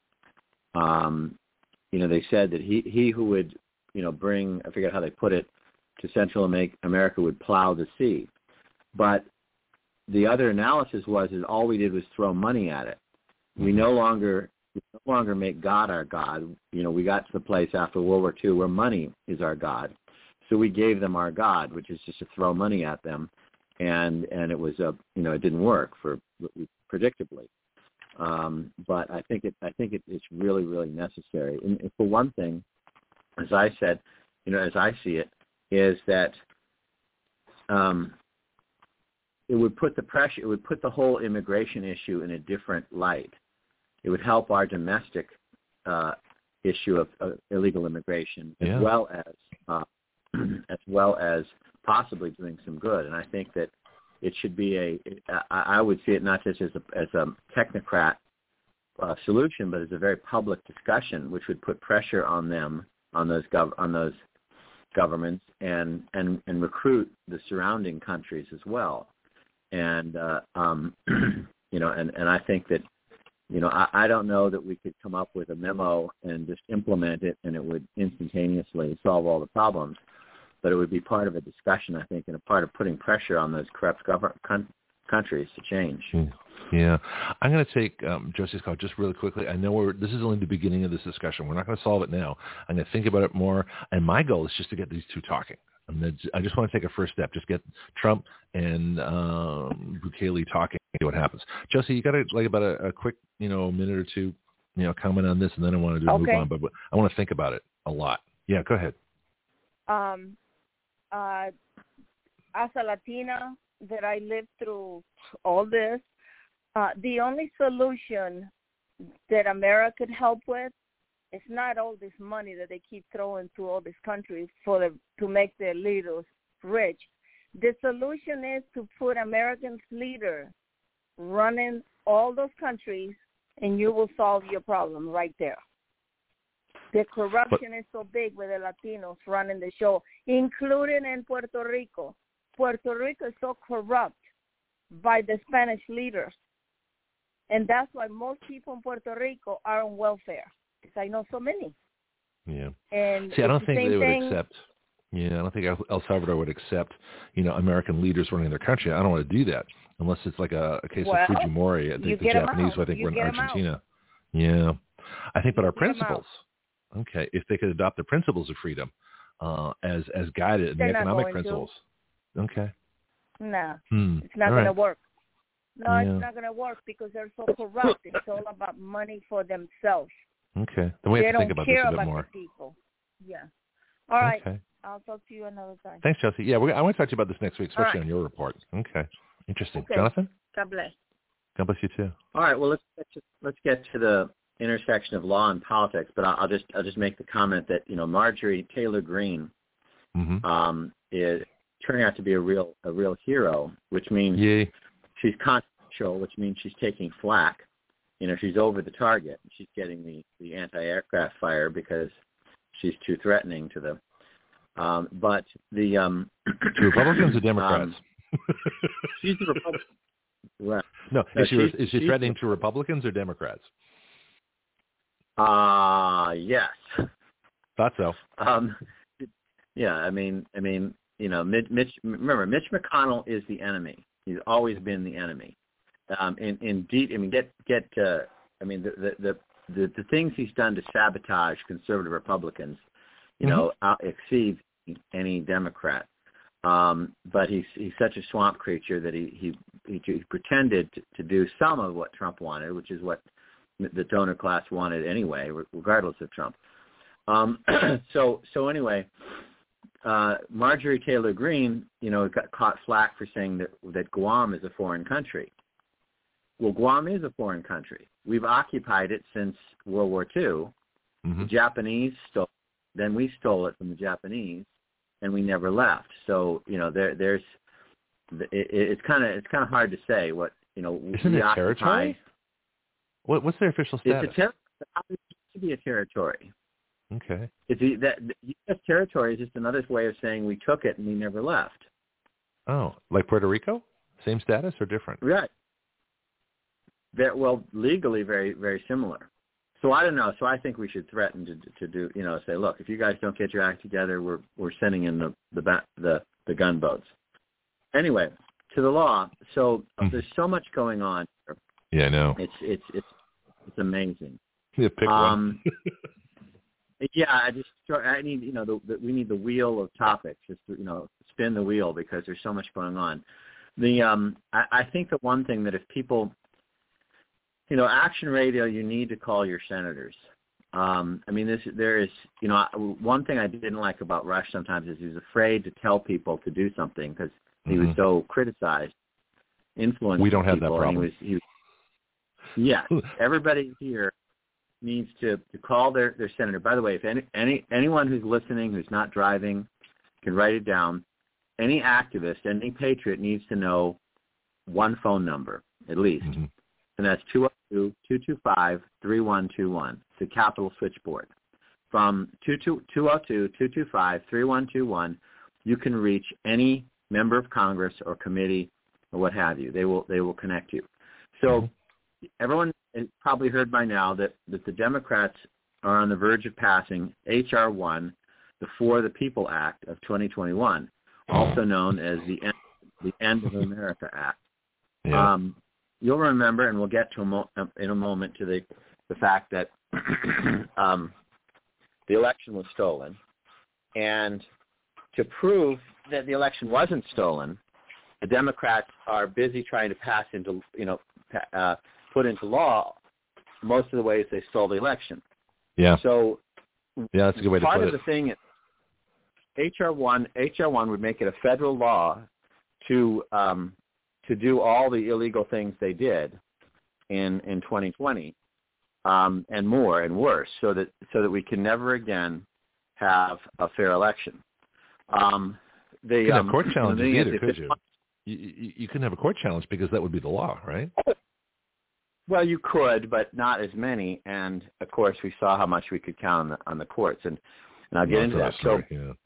they said that he who would, bring, I forget how they put it, to Central America would plow the sea. But the other analysis was that all we did was throw money at it. We no longer make God our God. We got to the place after World War II where money is our God. So we gave them our God, which is just to throw money at them. And it was it didn't work predictably. But I think it's really, really necessary. And for one thing, as I said, as I see it, is that it would put the whole immigration issue in a different light. It would help our domestic issue of illegal immigration, as well as possibly doing some good. And I think that it should be I would see it not just as a technocrat solution, but as a very public discussion, which would put pressure on them, on those governments, and recruit the surrounding countries as well. And and I think that I don't know that we could come up with a memo and just implement it and it would instantaneously solve all the problems. But it would be part of a discussion, I think, and a part of putting pressure on those corrupt countries to change. Yeah. I'm going to take Josie's call just really quickly. I know this is only the beginning of this discussion. We're not going to solve it now. I'm going to think about it more. And my goal is just to get these two talking. I just want to take a first step. Just get Trump and Bukele talking and see what happens. Josie, you got about a quick, minute or two, comment on this, and then I want to move on. But I want to think about it a lot. Yeah, go ahead. As a Latina that I lived through all this, the only solution that America could help with is not all this money that they keep throwing to all these countries to make their leaders rich. The solution is to put American leaders running all those countries and you will solve your problem right there. The corruption is so big with the Latinos running the show, including in Puerto Rico. Puerto Rico is so corrupt by the Spanish leaders. And that's why most people in Puerto Rico are on welfare, because I know so many. Yeah. And see, I don't think they would accept. Yeah, I don't think El Salvador would accept, American leaders running their country. I don't want to do that unless it's like a case of Fujimori. I think the Japanese, who I think were in Argentina. Yeah. I think, but our principles, okay, if they could adopt the principles of freedom as guided in the economic principles. Okay. No, it's not going to work. No, it's not going to work because they're so corrupt. It's all about money for themselves. Okay. Then we have to think about this a bit more. People. Yeah. All right. Okay. I'll talk to you another time. Thanks, Chelsea. Yeah, I want to talk to you about this next week, especially on your report. Okay. Interesting. Okay. Jonathan? God bless. God bless you too. All right. Well, let's get to the intersection of law and politics, but I'll just make the comment that Marjorie Taylor Greene is turning out to be a real hero, which means she's controversial, which means she's taking flack. She's over the target. She's getting the anti-aircraft fire because she's too threatening to them. But the to Republicans or Democrats? She's the Republican. Well, no, is she threatening to Republicans or Democrats? Yes. Thought so. Yeah, I mean, Mitch McConnell is the enemy. He's always been the enemy. Indeed, the things he's done to sabotage conservative Republicans, exceeds any Democrat. But he's such a swamp creature that he pretended to do some of what Trump wanted, which is what the donor class wanted anyway, regardless of Trump. So anyway, Marjorie Taylor Greene, got caught flack for saying that Guam is a foreign country. Well, Guam is a foreign country. We've occupied it since World War II. The Japanese stole it. Then we stole it from the Japanese, and we never left. So it's kind of hard to say what Isn't it territory? What's their official status? It should be a territory. Okay. The U.S. territory is just another way of saying we took it and we never left. Oh, like Puerto Rico? Same status or different? Right. Legally very, very similar. So I don't know. So I think we should threaten to do, say, look, if you guys don't get your act together, we're sending in the gunboats. Anyway, to the law. So there's so much going on here. Yeah, I know. It's amazing. Yeah, pick one. Yeah, I need we need the wheel of topics. Just spin the wheel because there's so much going on. I think the one thing that if people, Action Radio, you need to call your senators. One thing I didn't like about Rush sometimes is he was afraid to tell people to do something because he was so criticized, influenced. We don't have people, that problem. Yeah, everybody here needs to call their senator. By the way, if anyone who's listening who's not driving can write it down. Any activist, any patriot needs to know one phone number at least, and that's 202-225-3121. It's the Capitol switchboard. From 202-225-3121, you can reach any member of Congress or committee or what have you. They will connect you. So everyone has probably heard by now that the Democrats are on the verge of passing H.R. 1, the For the People Act of 2021, also known as the End of America Act. Yeah. You'll remember, and we'll get to in a moment to the fact that the election was stolen, and to prove that the election wasn't stolen, the Democrats are busy trying to pass into put into law most of the ways they stole the election. Yeah. So that's a good way to put it. Part of the thing is H.R. 1 would make it a federal law to do all the illegal things they did in 2020 and more and worse, so that we can never again have a fair election. Couldn't have court challenges either, could you? You couldn't have a court challenge because that would be the law, right? Well, you could, but not as many. And of course, we saw how much we could count on the courts, and I'll get into that. So,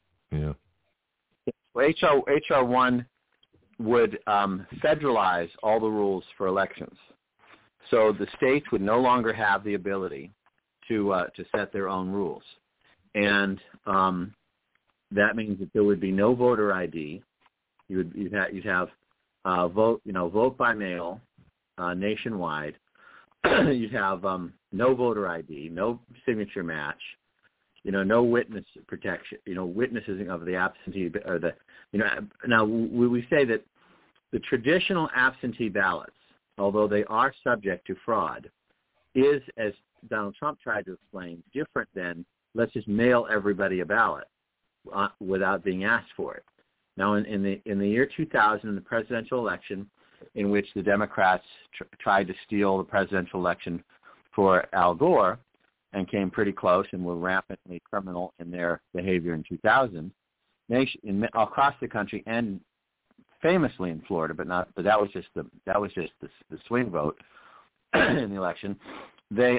HR 1 would federalize all the rules for elections. So the states would no longer have the ability to set their own rules, and that means that there would be no voter ID. You'd have vote by mail nationwide. You'd have no voter ID, no signature match, no witness protection, witnesses of the absentee or the, now we say that the traditional absentee ballots, although they are subject to fraud, is, as Donald Trump tried to explain, different than let's just mail everybody a ballot without being asked for it. Now, in the year 2000, in the presidential election, in which the Democrats tried to steal the presidential election for Al Gore and came pretty close and were rampantly criminal in their behavior in 2000, across the country and famously in Florida, but that was just the swing vote in the election. They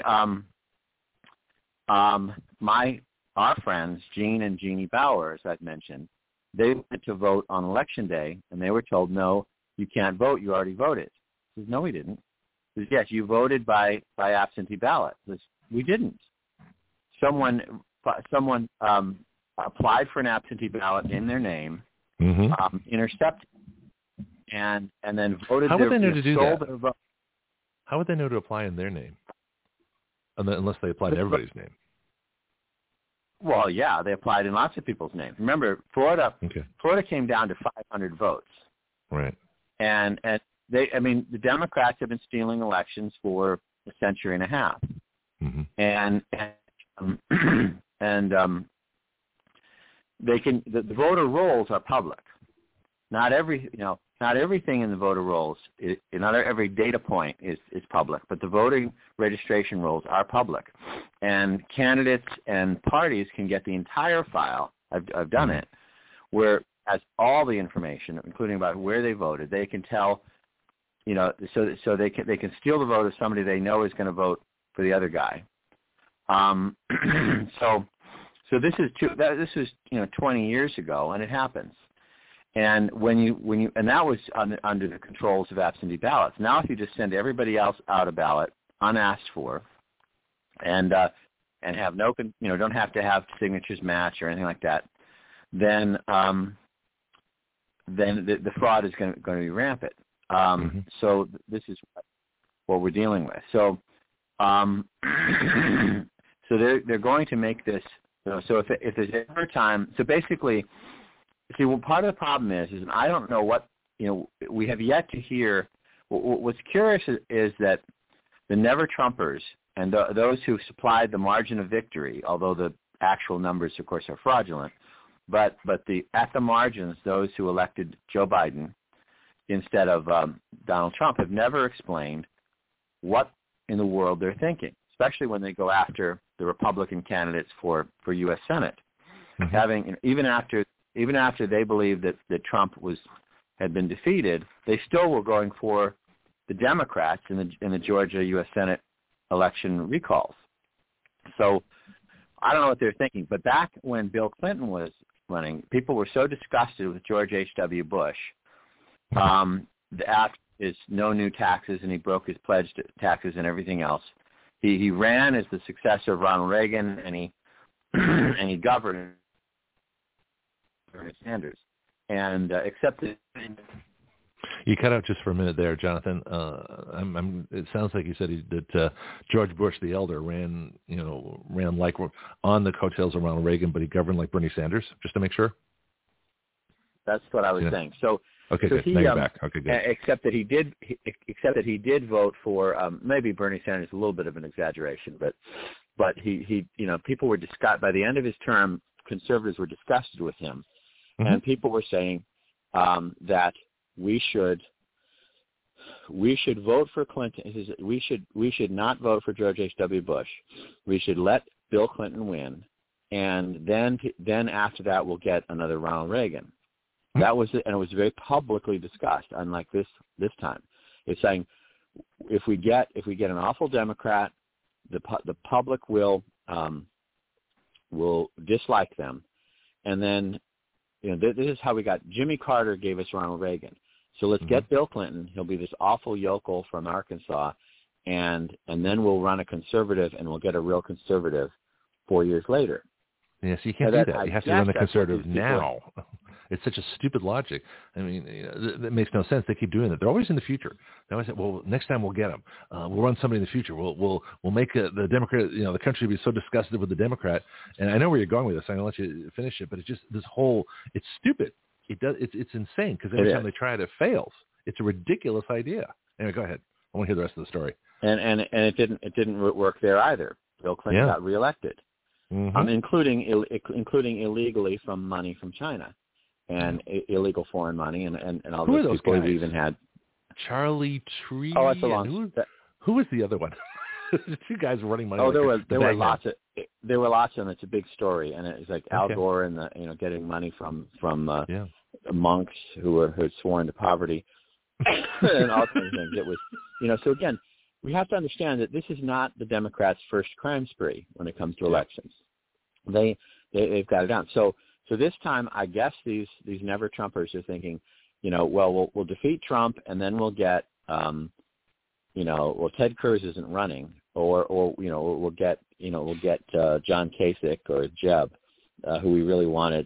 our friends Gene and Jeannie Bauer, as I've mentioned, they went to vote on election day, and they were told, no, you can't vote. You already voted. He says, no, we didn't. He says, yes, you voted by absentee ballot. He says, we didn't. Someone applied for an absentee ballot in their name, intercepted, and then voted. How would they know to do that? How would they know to apply in their name, unless they applied in everybody's name? Well, yeah, they applied in lots of people's names. Remember, Florida came down to 500 votes. Right. And the Democrats have been stealing elections for a century and a half. And they can, the voter rolls are public. Not everything in the voter rolls, not every data point is public, but the voting registration rolls are public. And candidates and parties can get the entire file. I've done it, where it has all the information, including about where they voted. They can tell, so they can steal the vote of somebody they know is going to vote for the other guy. So this is 20 years ago, and it happens. And and that was under the controls of absentee ballots. Now, if you just send everybody else out a ballot unasked for, and have don't have to have signatures match or anything like that, then the fraud is going to be rampant. So this is what we're dealing with. So so they're going to make this. So if there's ever a time, so basically. See, well, part of the problem is I don't know what, we have yet to hear. What's curious is that the never-Trumpers and those who supplied the margin of victory, although the actual numbers, of course, are fraudulent, but at the margins, those who elected Joe Biden instead of Donald Trump have never explained what in the world they're thinking, especially when they go after the Republican candidates for U.S. Senate. Even after they believed that Trump had been defeated, they still were going for the Democrats in the Georgia U.S. Senate election recalls. So I don't know what they're thinking. But back when Bill Clinton was running, people were so disgusted with George H.W. Bush. The act is no new taxes, and he broke his pledge to taxes and everything else. He ran as the successor of Ronald Reagan, and he governed Bernie Sanders, and accepted. You cut out just for a minute there, Jonathan. It sounds like you said that George Bush the elder ran like on the coattails of Ronald Reagan, but he governed like Bernie Sanders. Just to make sure. That's what I was saying. So okay, so good. Now you're back. Okay, good. Except that he did vote for maybe Bernie Sanders, a little bit of an exaggeration, but he people were disgusted by the end of his term. Conservatives were disgusted with him. And people were saying that we should vote for Clinton. We should not vote for George H.W. Bush. We should let Bill Clinton win, and then after that we'll get another Ronald Reagan. That was it, and it was very publicly discussed. Unlike this time, it's saying if we get an awful Democrat, the public will dislike them, and then this is how we got Jimmy Carter gave us Ronald Reagan. So let's get Bill Clinton. He'll be this awful yokel from Arkansas, and then we'll run a conservative, and we'll get a real conservative 4 years later. Yes, you can't do that. You have to run a conservative now. It's such a stupid logic. I mean, that makes no sense. They keep doing that. They're always in the future. They always say, "Well, next time we'll get them. We'll run somebody in the future. We'll make the Democrat. The country be so disgusted with the Democrat." And I know where you're going with this. I'm gonna let you finish it, but it's just it's stupid. It's insane because every time they try it, it fails. It's a ridiculous idea. Anyway, go ahead. I want to hear the rest of the story. And it didn't work there either. Bill Clinton got reelected, including illegally from money from China. And illegal foreign money, and all those people who even had Charlie Tree. Oh, that's a long. Who was the other one? Two guys running money. Oh, there were lots of them. It's a big story, and it's like Al Gore and getting money from monks who had sworn to poverty, and all kinds of things. It was so again, we have to understand that this is not the Democrats' first crime spree when it comes to elections. They've got it down. So this time, I guess these never Trumpers are thinking, well, we'll defeat Trump, and then we'll get, Ted Cruz isn't running, or we'll get John Kasich or Jeb, who we really wanted,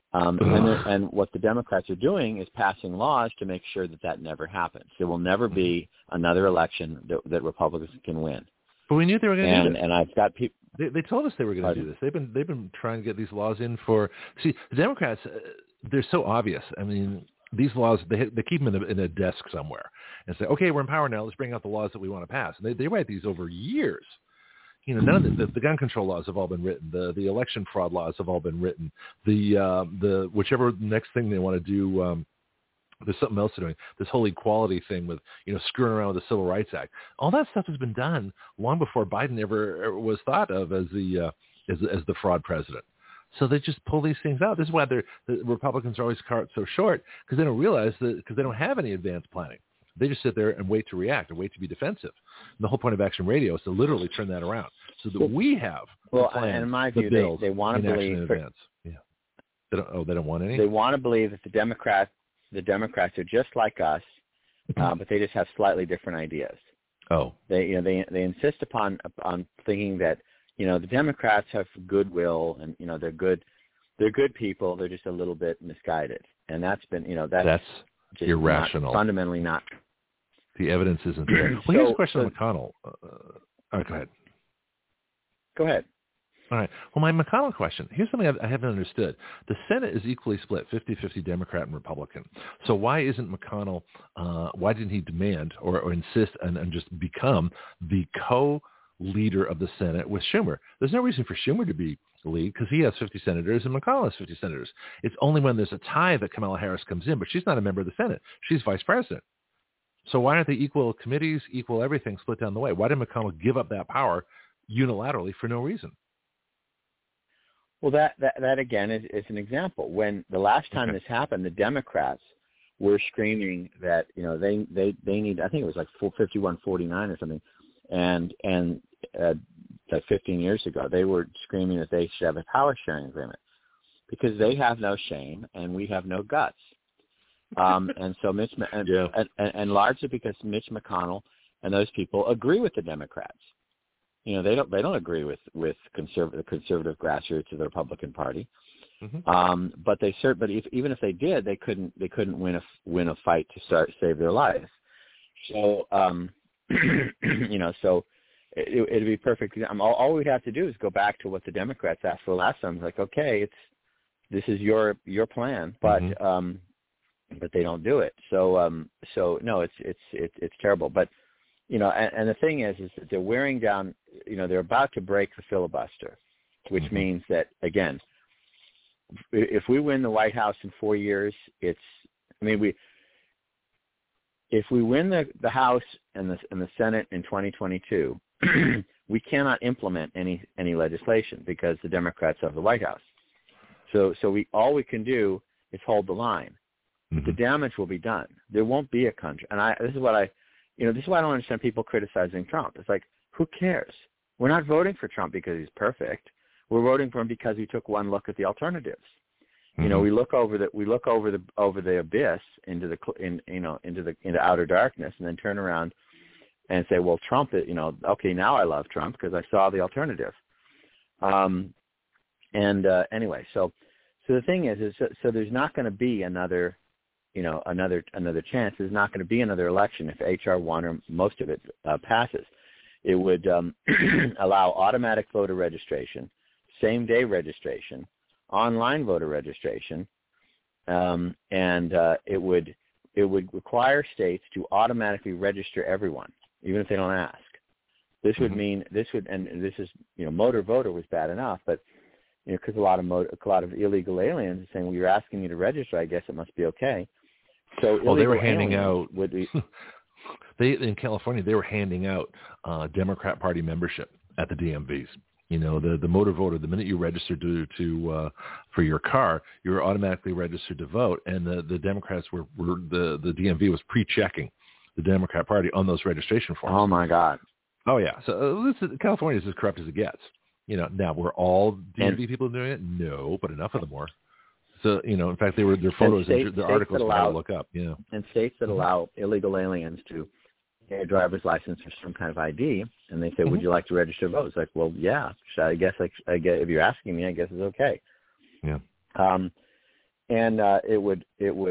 and what the Democrats are doing is passing laws to make sure that never happens. There will never be another election that Republicans can win. But we knew they were going to do this. And I've got people. They told us they were going to do this. They've been trying to get these laws in for. See, the Democrats, they're so obvious. I mean, these laws they keep them in a desk somewhere and say, okay, we're in power now. Let's bring out the laws that we want to pass. And they write these over years. None of the gun control laws have all been written. The election fraud laws have all been written. The whichever next thing they want to do. There's something else they're doing. This whole equality thing with, screwing around with the Civil Rights Act. All that stuff has been done long before Biden ever was thought of as the fraud president. So they just pull these things out. This is why the Republicans are always caught so short, because they don't realize that, because they don't have any advanced planning. They just sit there and wait to react and wait to be defensive. And the whole point of Action Radio is to literally turn that around so that we have and in my view, they want to believe in advance. Yeah. They don't want any? They want to believe that the Democrats are just like us, but they just have slightly different ideas. Oh, they insist upon thinking that the Democrats have goodwill and they're good people. They're just a little bit misguided, and that's been that's just irrational. Fundamentally not. The evidence isn't there. Well, here's a question on McConnell. All right, go ahead. Go ahead. All right. Well, my McConnell question, here's something I haven't understood. The Senate is equally split, 50-50 Democrat and Republican. So why isn't McConnell, why didn't he demand or insist and just become the co-leader of the Senate with Schumer? There's no reason for Schumer to be the lead because he has 50 senators and McConnell has 50 senators. It's only when there's a tie that Kamala Harris comes in, but she's not a member of the Senate. She's vice president. So why aren't they equal committees, equal everything split down the way? Why did McConnell give up that power unilaterally for no reason? Well, that again is an example. When the last time this happened, the Democrats were screaming that they need, I think it was like 51-49 or something, and like 15 years ago they were screaming that they should have a power sharing agreement because they have no shame and we have no guts. And so and largely because Mitch McConnell and those people agree with the Democrats. They don't agree with the conservative grassroots of the Republican Party. Mm-hmm. But even if they did, they couldn't win a fight to save their lives. So so it'd be perfect. All we'd have to do is go back to what the Democrats asked for last time. It's like, okay, this is your plan, but but they don't do it. So no, it's terrible. But and the thing is that they're wearing down. They're about to break the filibuster, which means that again, if we win the White House in 4 years, if we win the House and the Senate in 2022, we cannot implement any legislation because the Democrats have the White House. So all we can do is hold the line. Mm-hmm. The damage will be done. There won't be a country, and this is what this is why I don't understand people criticizing Trump. It's like, who cares? We're not voting for Trump because he's perfect. We're voting for him because we took one look at the alternatives. Mm-hmm. We look over the abyss into outer darkness, and then turn around and say, well, Trump, okay, now I love Trump because I saw the alternative. Anyway, so the thing is so there's not going to be another chance. There's not going to be another election if H.R. 1 or most of it passes. It would allow automatic voter registration, same-day registration, online voter registration, and it would require states to automatically register everyone, even if they don't ask. This would mean motor voter was bad enough, but because a lot of illegal aliens are saying, well, you're asking me to register, I guess it must be okay. So they were handing out. In California, they were handing out Democrat Party membership at the DMVs. The motor voter. The minute you registered to for your car, you were automatically registered to vote, and the Democrats were the DMV was pre-checking the Democrat Party on those registration forms. Oh my God. Oh yeah. So California is as corrupt as it gets. Now were all DMV people doing it? No, but enough of them were. So, in fact, their photos and the articles you to look up. Yeah. And states that allow illegal aliens to get a driver's license or some kind of ID, and they say, would you like to register to vote? It's like, well, yeah. I guess if you're asking me, I guess it's okay. Yeah. It would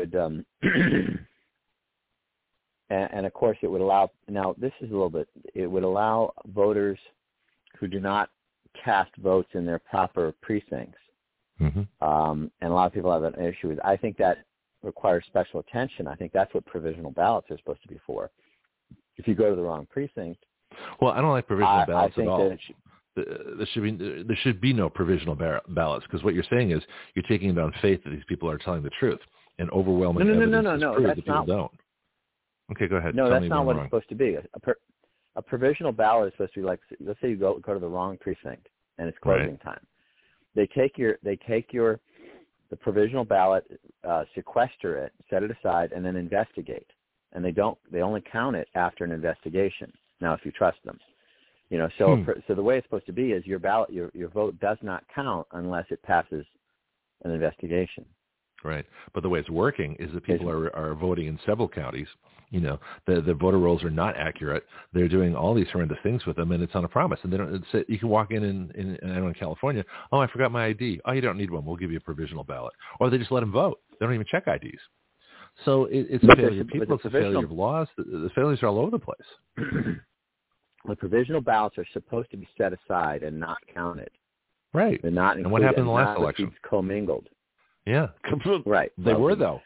and of course it would allow. Now this is a little bit. It would allow voters who do not cast votes in their proper precincts. Mm-hmm. And a lot of people have an issue with. I think that requires special attention. I think that's what provisional ballots are supposed to be for. If you go to the wrong precinct. Well, I don't like provisional ballots at all. There should be no provisional ballots, because what you're saying is you're taking it on faith that these people are telling the truth, and overwhelming evidence proves that people don't. Okay, go ahead. No, Tell that's not what it's supposed to be. A provisional ballot is supposed to be like, let's say you go to the wrong precinct and it's closing time. They take the provisional ballot, sequester it, set it aside, and then investigate. And they only count it after an investigation. Now, if you trust them, so the way it's supposed to be is your ballot, your vote does not count unless it passes an investigation. Right. But the way it's working is that people are voting in several counties. The voter rolls are not accurate. They're doing all these horrendous things with them, and it's on a promise. And they don't. You can walk in California. Oh, I forgot my ID. Oh, you don't need one. We'll give you a provisional ballot. Or they just let them vote. They don't even check IDs. So it's a failure of people. It's a failure of laws. The failures are all over the place. The provisional ballots are supposed to be set aside and not counted. Right. They're not. And what happened in the last election? Commingled. Yeah. Right. They were though.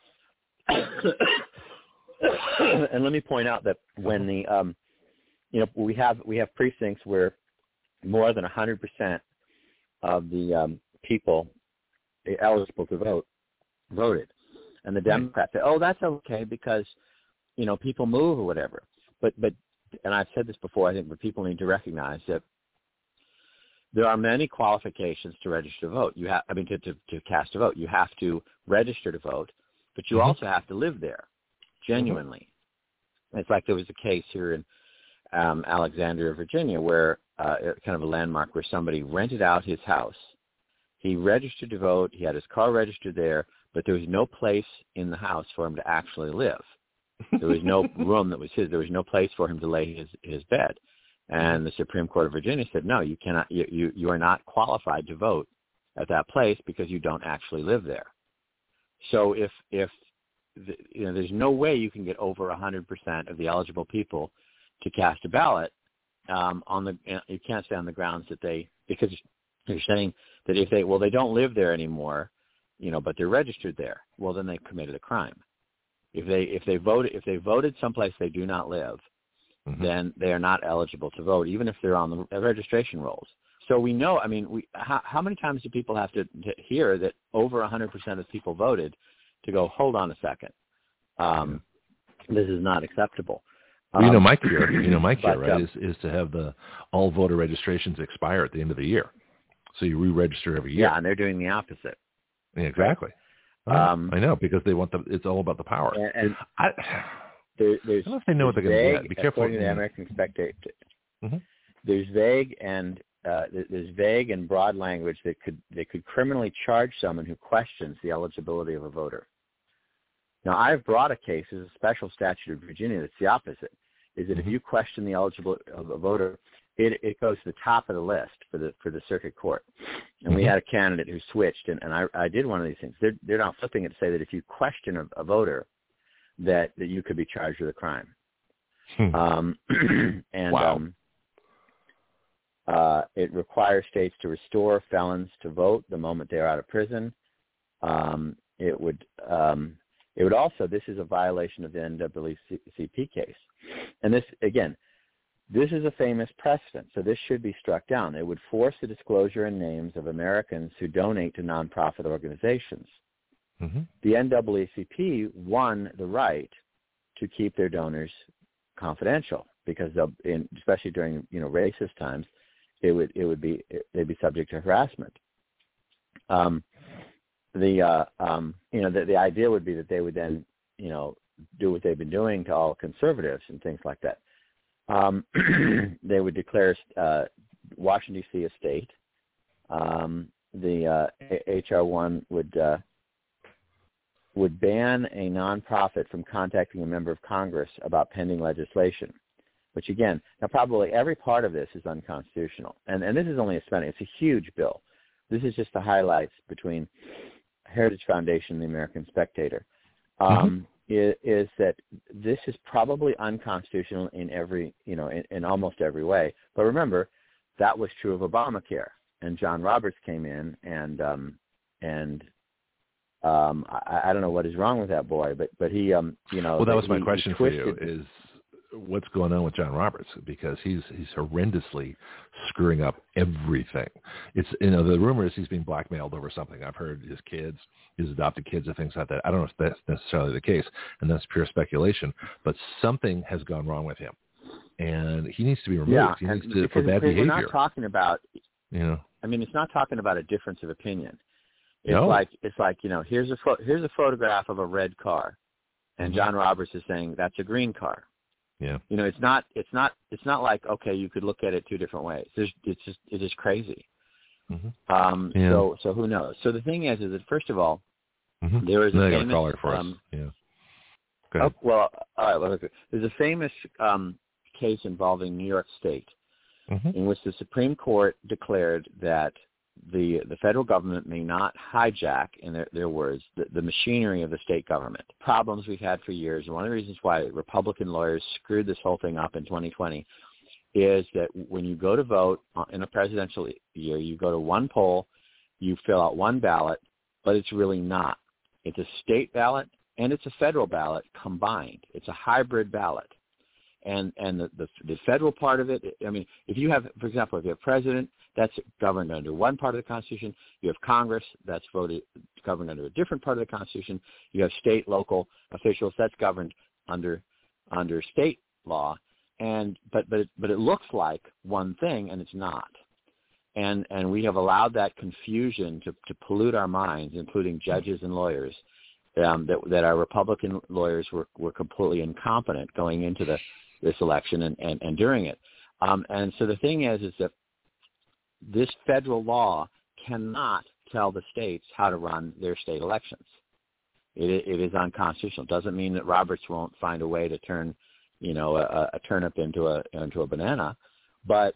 And let me point out that when the we have precincts where more than 100% of the people eligible to vote voted, and the Democrats say, "Oh, that's okay because people move or whatever." But and I've said this before, I think, but people need to recognize that there are many qualifications to register to vote. To cast a vote. You have to register to vote, but you also have to live there. Genuinely. It's like there was a case here in Alexandria, Virginia, where kind of a landmark where somebody rented out his house. He registered to vote. He had his car registered there, but there was no place in the house for him to actually live. There was no room that was his. There was no place for him to lay his bed. And the Supreme Court of Virginia said, no, you cannot. You are not qualified to vote at that place because you don't actually live there. So if there's no way you can get over 100% of the eligible people to cast a ballot you can't say on the grounds that because you're saying that if they don't live there anymore, but they're registered there, well then they've committed a crime. If they voted someplace they do not live, then they are not eligible to vote, even if they're on the registration rolls. So we know. How many times do people have to hear that over 100% of people voted? To go, hold on a second. This is not acceptable. Well, my cure, right, is to have all voter registrations expire at the end of the year. So you re-register every year. Yeah, and they're doing the opposite. Yeah, exactly. I know, because they want it's all about the power. there's I don't know if they know what they're going to get. Be careful. According to the American Spectator, mm-hmm. there's vague and broad language that could criminally charge someone who questions the eligibility of a voter. Now, I've brought a case as a special statute of Virginia that's the opposite. Is that if you question the eligibility of a voter, it goes to the top of the list for the circuit court. And we had a candidate who switched, and I did one of these things. They're not flipping it to say that if you question a voter, that you could be charged with a crime. And wow. It requires states to restore felons to vote the moment they are out of prison. It would also, this is a violation of the NAACP case. And this, again, this is a famous precedent, so this should be struck down. It would force the disclosure in names of Americans who donate to nonprofit organizations. Mm-hmm. The NAACP won the right to keep their donors confidential because especially during racist times, they'd be subject to harassment. The idea would be that they would then do what they've been doing to all conservatives and things like that. They would declare Washington, D.C. a state. The H.R. 1 would ban a nonprofit from contacting a member of Congress about pending legislation, which again, now probably every part of this is unconstitutional. And this is only a spending. It's a huge bill. This is just the highlights between Heritage Foundation and the American Spectator. Is that this is probably unconstitutional in every, in almost every way. But remember, that was true of Obamacare, and John Roberts came in, and I don't know what is wrong with that boy, but he, Well, that was my question for you: is what's going on with John Roberts, because he's horrendously screwing up everything. It's the rumor is he's being blackmailed over something. I've heard his adopted kids and things like that. I don't know if that's necessarily the case, and that's pure speculation, but something has gone wrong with him, and he needs to be removed. Yeah, he needs to, for bad behavior. We're not talking about, I mean, it's not talking about a difference of opinion. It's like here's a photograph of a red car, and John Roberts is saying that's a green car. Yeah. It's not like, okay, you could look at it two different ways. It's just crazy. So who knows? So the thing is that first of all, there is a famous caller for us. Yeah. Go ahead. All right. There's a famous case involving New York State, in which the Supreme Court declared that the federal government may not hijack, in their words, the machinery of the state government. Problems we've had for years, and one of the reasons why Republican lawyers screwed this whole thing up in 2020 is that when you go to vote in a presidential year, you go to one poll, you fill out one ballot, but it's really not. It's a state ballot and it's a federal ballot combined. It's a hybrid ballot. And the federal part of it, I mean, if you have, for example, if you have president, that's governed under one part of the Constitution. You have Congress, that's governed under a different part of the Constitution. You have state, local officials, that's governed under state law. But it looks like one thing, and it's not. And we have allowed that confusion to pollute our minds, including judges and lawyers, that our Republican lawyers were completely incompetent going into this election and during it. And so the thing is that this federal law cannot tell the states how to run their state elections. It is unconstitutional. It doesn't mean that Roberts won't find a way to turn, a turnip into a banana, but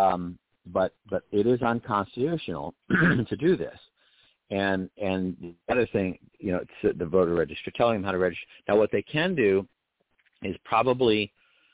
it is unconstitutional to do this. And the other thing, it's the voter register, telling them how to register. Now, what they can do is probably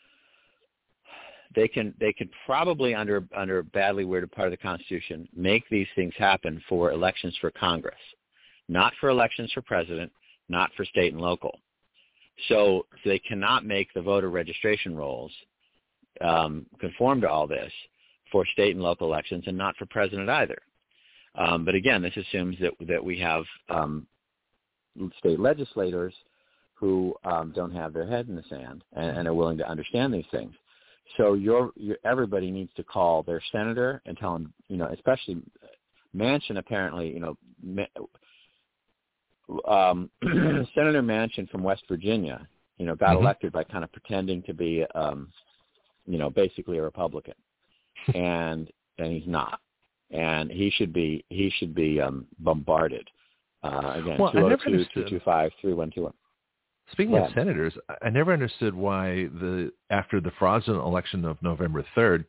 they can probably under a badly worded part of the Constitution make these things happen for elections for Congress, not for elections for president, not for state and local. So they cannot make the voter registration rolls conform to all this for state and local elections, and not for president either. But again, this assumes that we have state legislators who don't have their head in the sand and are willing to understand these things. So everybody needs to call their senator and tell him, especially Manchin. Apparently, Senator Manchin from West Virginia, got elected by kind of pretending to be, basically a Republican, and he's not, and he should be bombarded. Again, 202-225-3121. Speaking of senators, I never understood why after the fraudulent election of November 3rd,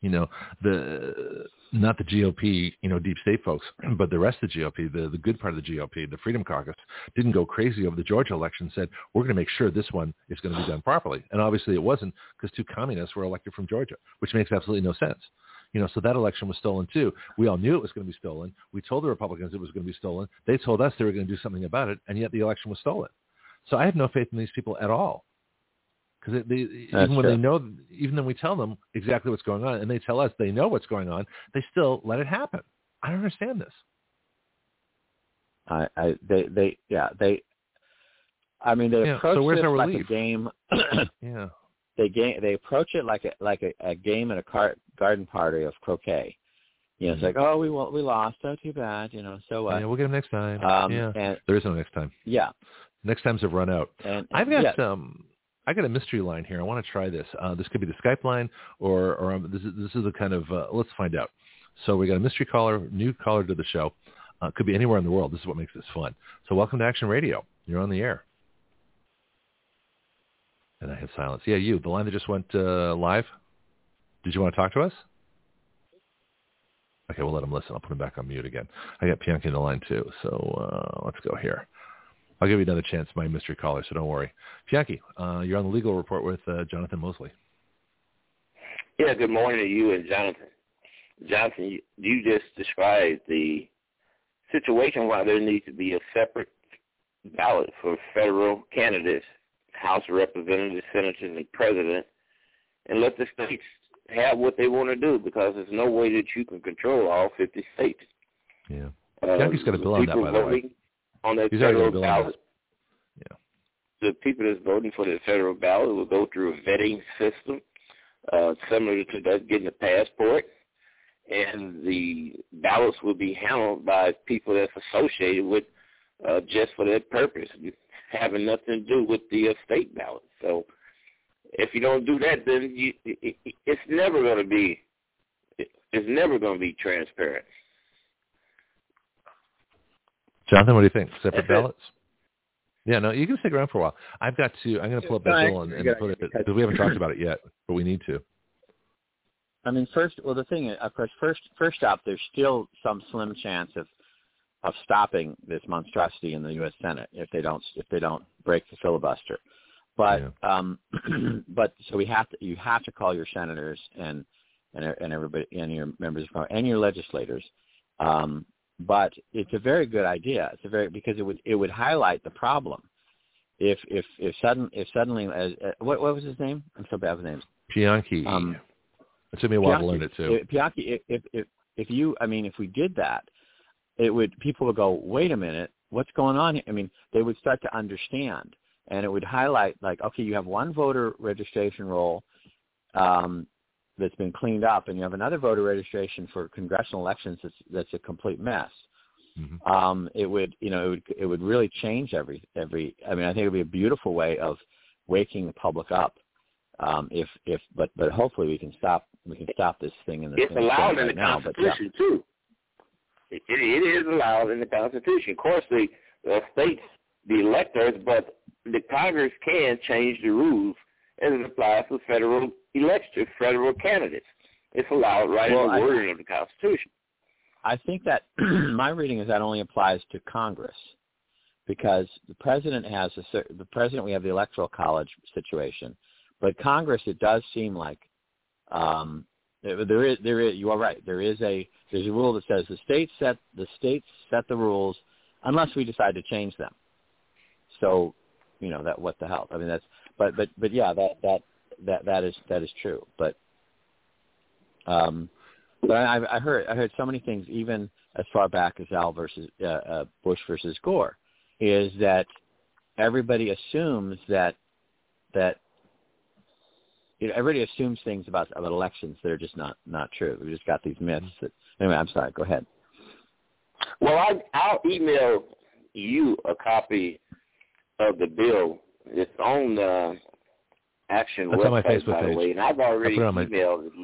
not the GOP, deep state folks, but the rest of the GOP, the good part of the GOP, the Freedom Caucus, didn't go crazy over the Georgia election, said, we're going to make sure this one is going to be done properly. And obviously it wasn't, because 2 communists were elected from Georgia, which makes absolutely no sense. So that election was stolen too. We all knew it was going to be stolen. We told the Republicans it was going to be stolen. They told us they were going to do something about it, and yet the election was stolen. So I have no faith in these people at all. Because even when we tell them exactly what's going on, and they tell us they know what's going on, they still let it happen. I don't understand this. They approach so where's this our like relief? A game. Yeah. They approach it like a game at a garden party of croquet. It's like, oh, we lost. Oh, too bad. So what? Yeah, we'll get them next time. And there is no next time. Yeah. Next times have run out. And I've got I got a mystery line here. I want to try this. This could be the Skype line, or this is the kind of let's find out. So we got a mystery caller, new caller to the show. Could be anywhere in the world. This is what makes this fun. So welcome to Action Radio. You're on the air. And I had silence. Yeah, you. The line that just went live. Did you want to talk to us? Okay, we'll let him listen. I'll put him back on mute again. I got Pianki in the line too. So let's go here. I'll give you another chance, my mystery caller, so don't worry. Pianki, you're on the legal report with Jonathan Mosley. Yeah, good morning to you and Jonathan. Jonathan, you just described the situation why there needs to be a separate ballot for federal candidates, House of Representatives, Senators, and President, and let the states have what they want to do, because there's no way that you can control all 50 states. Yeah. Pianki's got a bill on that, by the way. On that federal ballot. Yeah. The people that's voting for the federal ballot will go through a vetting system, similar to that getting a passport, and the ballots will be handled by people that's associated with just for that purpose, having nothing to do with the state ballot. So if you don't do that, then it's never going to be transparent. Jonathan, what do you think? Separate ballots? Yeah, no, you can stick around for a while. I'm going to pull up that bill and put it, because we haven't talked about it yet, but we need to. I mean, the thing is, of course, first up, there's still some slim chance of stopping this monstrosity in the U.S. Senate if they don't break the filibuster. But but so you have to call your senators and everybody and your members of Congress and your legislators. But it's a very good idea. Because it would highlight the problem. If suddenly what was his name? I'm so bad with names. Pianki. It took me a while to learn it too. Pianki. If we did that, people would go, wait a minute, what's going on here? I mean, they would start to understand, and it would highlight like, okay, you have one voter registration roll that's been cleaned up, and you have another voter registration for congressional elections that's a complete mess. Mm-hmm. It would really change every. I think it would be a beautiful way of waking the public up. But hopefully we can stop this thing in the. It's allowed in the Constitution too. It is allowed in the Constitution. Of course, the states, the electors, but the Congress can change the rules as it applies to federal elections, federal candidates. It's allowed in the wording of the Constitution. I think that my reading is that only applies to Congress, because the president we have the Electoral College situation, but Congress, it does seem like there is. You are right. There's a rule that says the states set the rules unless we decide to change them. So, that what the hell? I mean, that's but yeah, that is true. But I heard so many things, even as far back as Bush versus Gore, is that everybody assumes that everybody assumes things about elections that are just not true. We just got these myths. Anyway, I'm sorry. Go ahead. Well, I'll email you a copy of the bill its own Action That's website, on my Facebook by the page. way, and I've already emailed at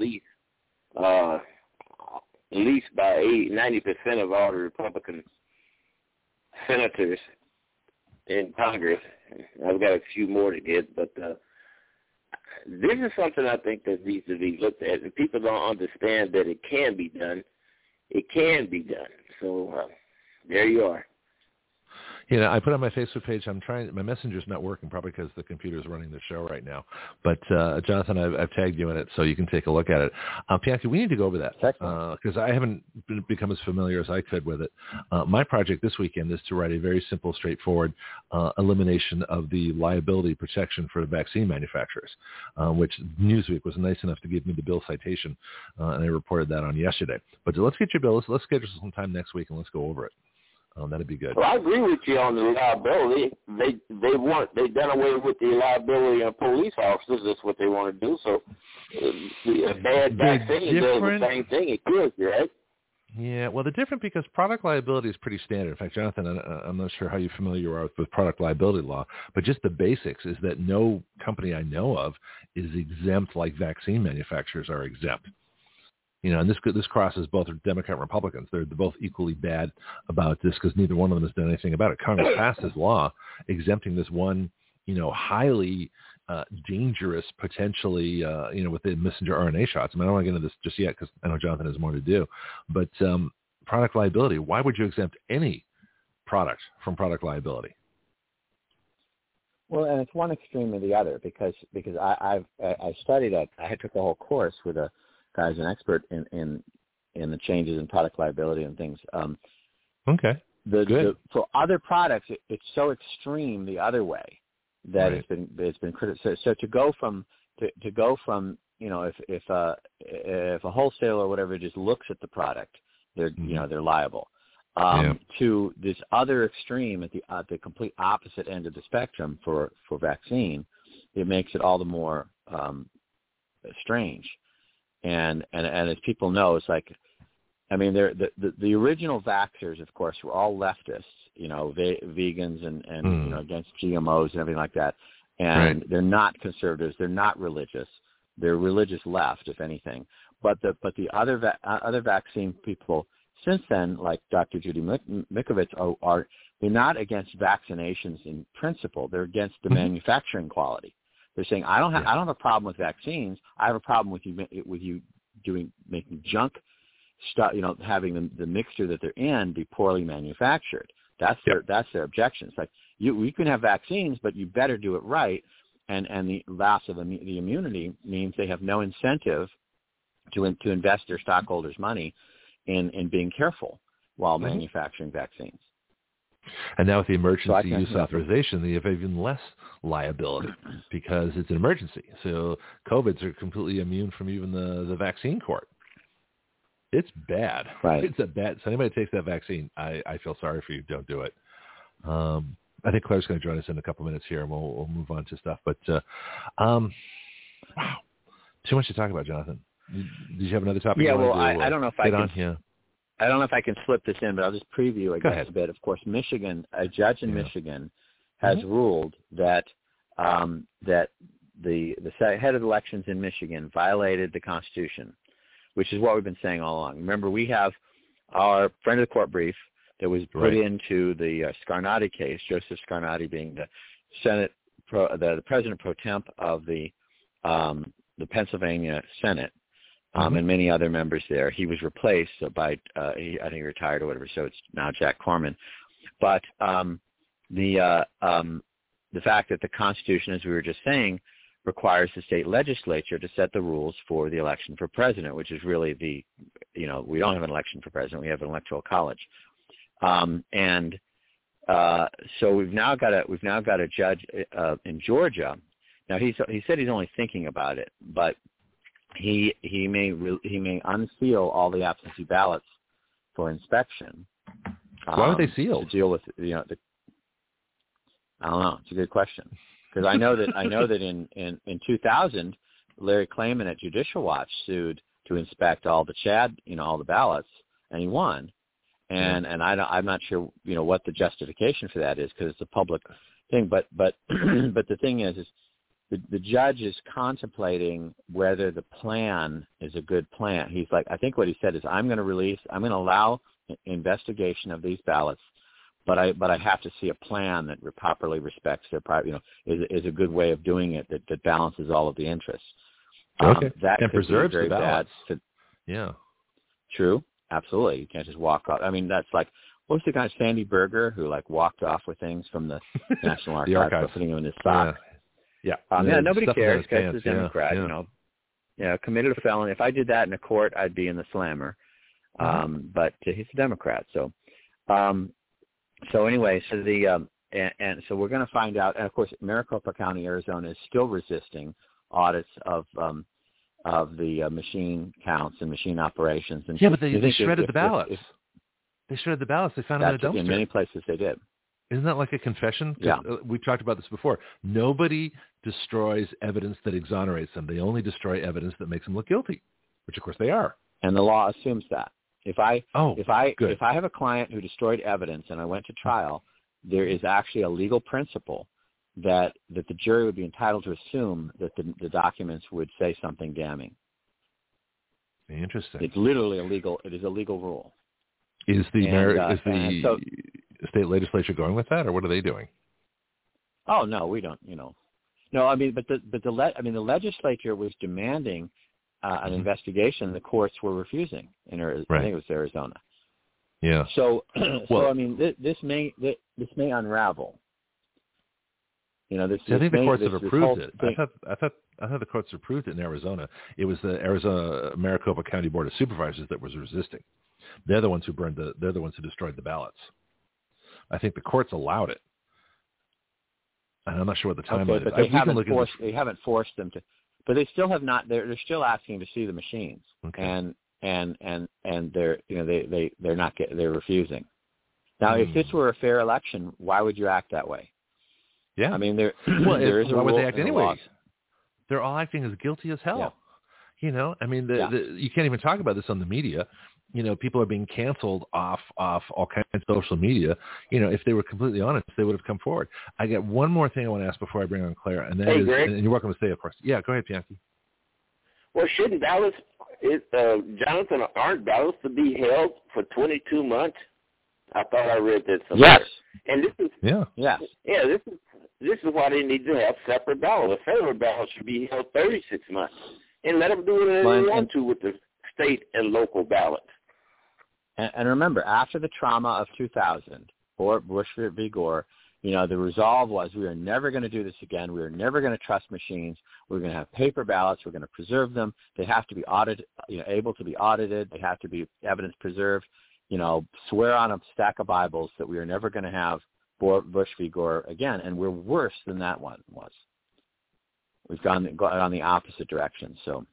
least by 90% of all the Republican senators in Congress. I've got a few more to get, but this is something I think that needs to be looked at, and people don't understand that it can be done. It can be done. So there you are. You know, I put on my Facebook page, my messenger's not working, probably because the computer's running the show right now. But, Jonathan, I've tagged you in it, so you can take a look at it. Bianchi, we need to go over that, because I haven't become as familiar as I could with it. My project this weekend is to write a very simple, straightforward elimination of the liability protection for the vaccine manufacturers, which Newsweek was nice enough to give me the bill citation, and I reported that on yesterday. But let's get your bill. Let's schedule some time next week, and let's go over it. That'd be good. Well, I agree with you on the liability. They've done away with the liability of police officers. That's what they want to do. So a bad vaccine does the same thing. It kills you, right? Yeah, well, they're different because product liability is pretty standard. In fact, Jonathan, I'm not sure how you familiar you are with product liability law, but just the basics is that no company I know of is exempt like vaccine manufacturers are exempt. You know, and this crosses both Democrat and Republicans. They're both equally bad about this because neither one of them has done anything about it. Congress passed this law exempting this one, highly dangerous, potentially, with the messenger RNA shots. I mean, I don't want to get into this just yet because I know Jonathan has more to do. But product liability, why would you exempt any product from product liability? Well, and it's one extreme or the other because I studied it. I took a whole course with a guy's an expert in the changes in product liability and things. Okay. For other products, it's so extreme the other way that it's been criticized. So to go from if a wholesaler or whatever just looks at the product, they're they're liable. To this other extreme at the complete opposite end of the spectrum for vaccine, it makes it all the more strange. And as people know, it's like, I mean, the original vaxxers, of course, were all leftists, vegans and against GMOs and everything like that. And they're not conservatives. They're not religious. They're religious left, if anything. But the other vaccine people since then, like Dr. Judy Mikovits, they're not against vaccinations in principle. They're against the manufacturing quality. They're saying I don't have a problem with vaccines. I have a problem with you making junk stuff. Having the mixture that they're in be poorly manufactured. That's their objection. It's like we can have vaccines, but you better do it right. And the loss of the immunity means they have no incentive to invest their stockholders' money in being careful while manufacturing vaccines. And now with the emergency use authorization, they have even less liability because it's an emergency. So COVIDs are completely immune from even the vaccine court. It's bad. Right. It's a bad. So anybody that takes that vaccine, I feel sorry for you. Don't do it. I think Claire's going to join us in a couple minutes here, and we'll move on to stuff. But wow, too much to talk about, Jonathan. Did you have another topic? Yeah. Well, I don't know if I can. Yeah. I don't know if I can slip this in, but I'll just preview, a bit. Of course, Michigan, a judge in Michigan has ruled that that the head of elections in Michigan violated the Constitution, which is what we've been saying all along. Remember, we have our friend of the court brief that was put into the Scarnati case, Joseph Scarnati being the president pro temp of the Pennsylvania Senate. And many other members there. He was replaced by, I think he retired or whatever, so it's now Jack Corman. But the fact that the Constitution, as we were just saying, requires the state legislature to set the rules for the election for president, which is really we don't have an election for president, we have an electoral college. So we've now got a judge in Georgia. Now he said he's only thinking about it, but he may unseal all the absentee ballots for inspection. Why are they sealed? To deal with I don't know. It's a good question because I know that in 2000, Larry Klayman at Judicial Watch sued to inspect all the ballots, and he won. And I'm not sure what the justification for that is because it's a public thing. But but the thing is the judge is contemplating whether the plan is a good plan. He's like, I think what he said is, I'm going to allow investigation of these ballots, but I have to see a plan that properly respects their private, is a good way of doing it that balances all of the interests. Okay. That and could preserves be very the ballots. bad. Yeah. True. Absolutely. You can't just walk off. I mean, that's like, what was the guy, Sandy Berger, who like walked off with things from the National Archives by putting them in his sock? Yeah. Nobody cares because he's a Democrat, committed a felony. If I did that in a court, I'd be in the slammer. But he's a Democrat. So anyway, so and so we're going to find out. And of course, Maricopa County, Arizona is still resisting audits of the machine counts and machine operations. And but they shredded the ballots. They shredded the ballots. They found them in a dumpster. In many places they did. Isn't that like a confession? Yeah. We talked about this before. Nobody destroys evidence that exonerates them. They only destroy evidence that makes them look guilty, which of course they are. And the law assumes that. If I good. have a client who destroyed evidence and I went to trial, there is actually a legal principle that the jury would be entitled to assume that the documents would say something damning. Interesting. It's literally illegal. It is a legal rule. Is the state legislature going with that, or what are they doing? Oh no, we don't. No, I mean, but the legislature was demanding an investigation. The courts were refusing. I think it was Arizona. Yeah. So I mean, this may unravel. I think the courts have approved it. I thought the courts approved it in Arizona. It was the Arizona Maricopa County Board of Supervisors that was resisting. They're the ones who they're the ones who destroyed the ballots. I think the courts allowed it. And I'm not sure what the timeline is. But they haven't forced them to. But they still have not. They're still asking to see the machines, and they're they're refusing. Now, if this were a fair election, why would you act that way? Yeah, I mean, there is a why rule would they act in the anyway? laws. They're all acting as guilty as hell. Yeah. I mean, you can't even talk about this on the media. People are being canceled off all kinds of social media. If they were completely honest, they would have come forward. I got one more thing I want to ask before I bring on Claire, and that is, Greg? and you're welcome to stay, of course. Yeah, go ahead, Bianchi. Well, shouldn't ballots, Jonathan, aren't ballots to be held for 22 months? I thought I read that somewhere. Yes. And this is this is why they need to have separate ballots. A federal ballot should be held 36 months, and let them do whatever they want to with the state and local ballots. And remember, after the trauma of 2000, or Bush v. Gore, the resolve was we are never going to do this again. We are never going to trust machines. We're going to have paper ballots. We're going to preserve them. They have to be audited, able to be audited. They have to be evidence preserved. Swear on a stack of Bibles that we are never going to have Bush v. Gore again. And we're worse than that one was. We've gone on the opposite direction. So,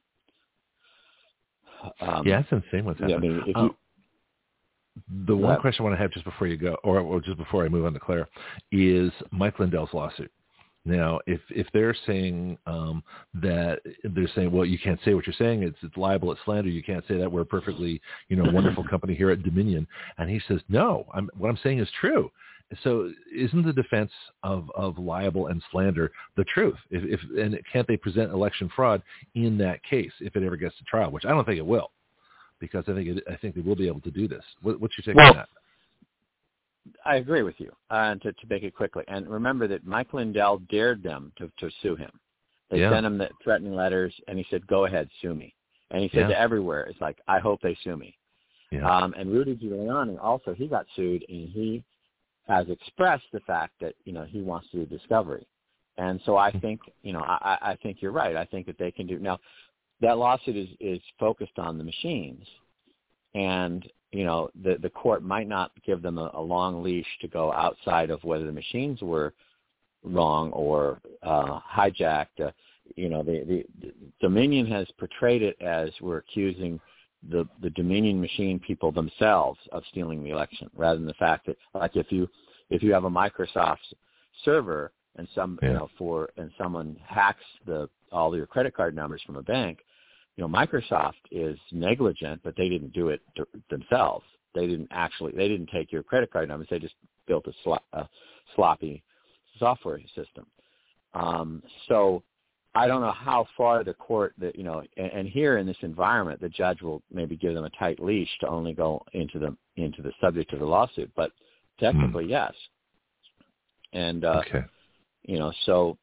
that's insane what's happening. I mean, the one question I want to have just before you go, or just before I move on to Claire, is Mike Lindell's lawsuit. Now, if they're saying that they're saying, well, you can't say what you're saying, it's libel, it's slander, you can't say that, we're a perfectly wonderful company here at Dominion, and he says, no, what I'm saying is true. So isn't the defense of libel and slander the truth? And can't they present election fraud in that case if it ever gets to trial, which I don't think it will. Because I think they will be able to do this. What's your take on that? I agree with you. To make it quickly, and remember that Mike Lindell dared them to sue him. They sent him the threatening letters, and he said, "Go ahead, sue me." And he said to everywhere, "It's like I hope they sue me." Yeah. And Rudy Giuliani also, he got sued, and he has expressed the fact that he wants to do discovery. And so I think I think you're right. I think that they can do now. That lawsuit is focused on the machines, and the court might not give them a long leash to go outside of whether the machines were wrong or hijacked. The Dominion has portrayed it as we're accusing the Dominion machine people themselves of stealing the election, rather than the fact that, like, if you have a Microsoft server and someone hacks all your credit card numbers from a bank, Microsoft is negligent, but they didn't do it themselves. They didn't take your credit card numbers. They just built a sloppy software system. So I don't know how far the court, and here in this environment, the judge will maybe give them a tight leash to only go into the subject of the lawsuit. But technically, yes. And so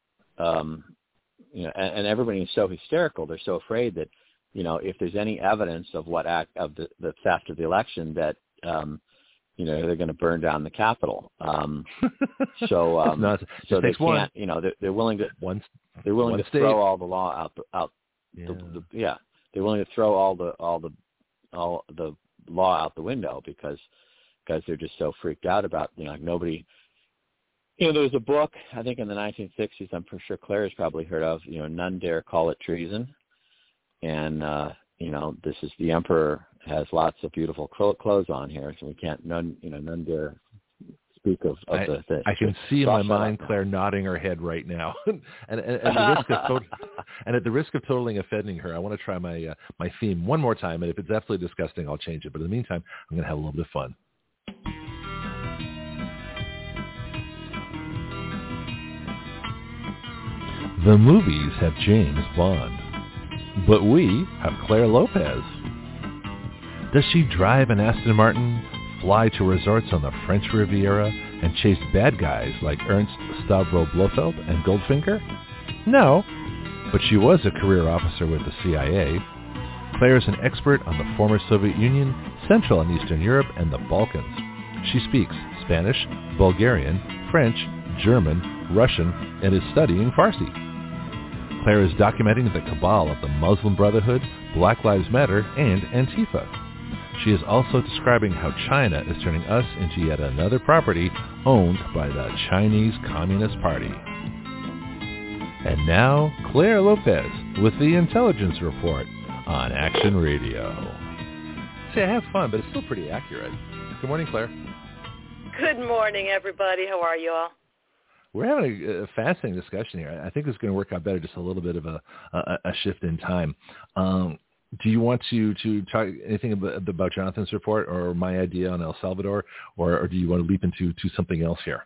and everybody is so hysterical. They're so afraid that if there's any evidence of the theft of the election, that they're going to burn down the Capitol. So they can't. They're willing to. They're willing to throw all the law out. They're willing to throw all the law out the window because they're just so freaked out about nobody. There was a book I think in the 1960s. I'm pretty sure Claire has probably heard of. None dare call it treason, and this is the emperor has lots of beautiful clothes on here, so we can't none dare speak of the I can see in my mind Claire nodding her head right now, and at the risk of totally offending her, I want to try my theme one more time, and if it's absolutely disgusting, I'll change it. But in the meantime, I'm going to have a little bit of fun. The movies have James Bond, but we have Claire Lopez. Does she drive an Aston Martin, fly to resorts on the French Riviera, and chase bad guys like Ernst Stavro Blofeld and Goldfinger? No, but she was a career officer with the CIA. Claire is an expert on the former Soviet Union, Central and Eastern Europe, and the Balkans. She speaks Spanish, Bulgarian, French, German, Russian, and is studying Farsi. Claire is documenting the cabal of the Muslim Brotherhood, Black Lives Matter, and Antifa. She is also describing how China is turning us into yet another property owned by the Chinese Communist Party. And now, Claire Lopez with the Intelligence Report on Action Radio. See, I have fun, but it's still pretty accurate. Good morning, Claire. Good morning, everybody. How are you all? We're having a fascinating discussion here. I think it's going to work out better, just a little bit of a shift in time. Do you want to talk anything about Jonathan's report or my idea on El Salvador, or do you want to leap into something else here?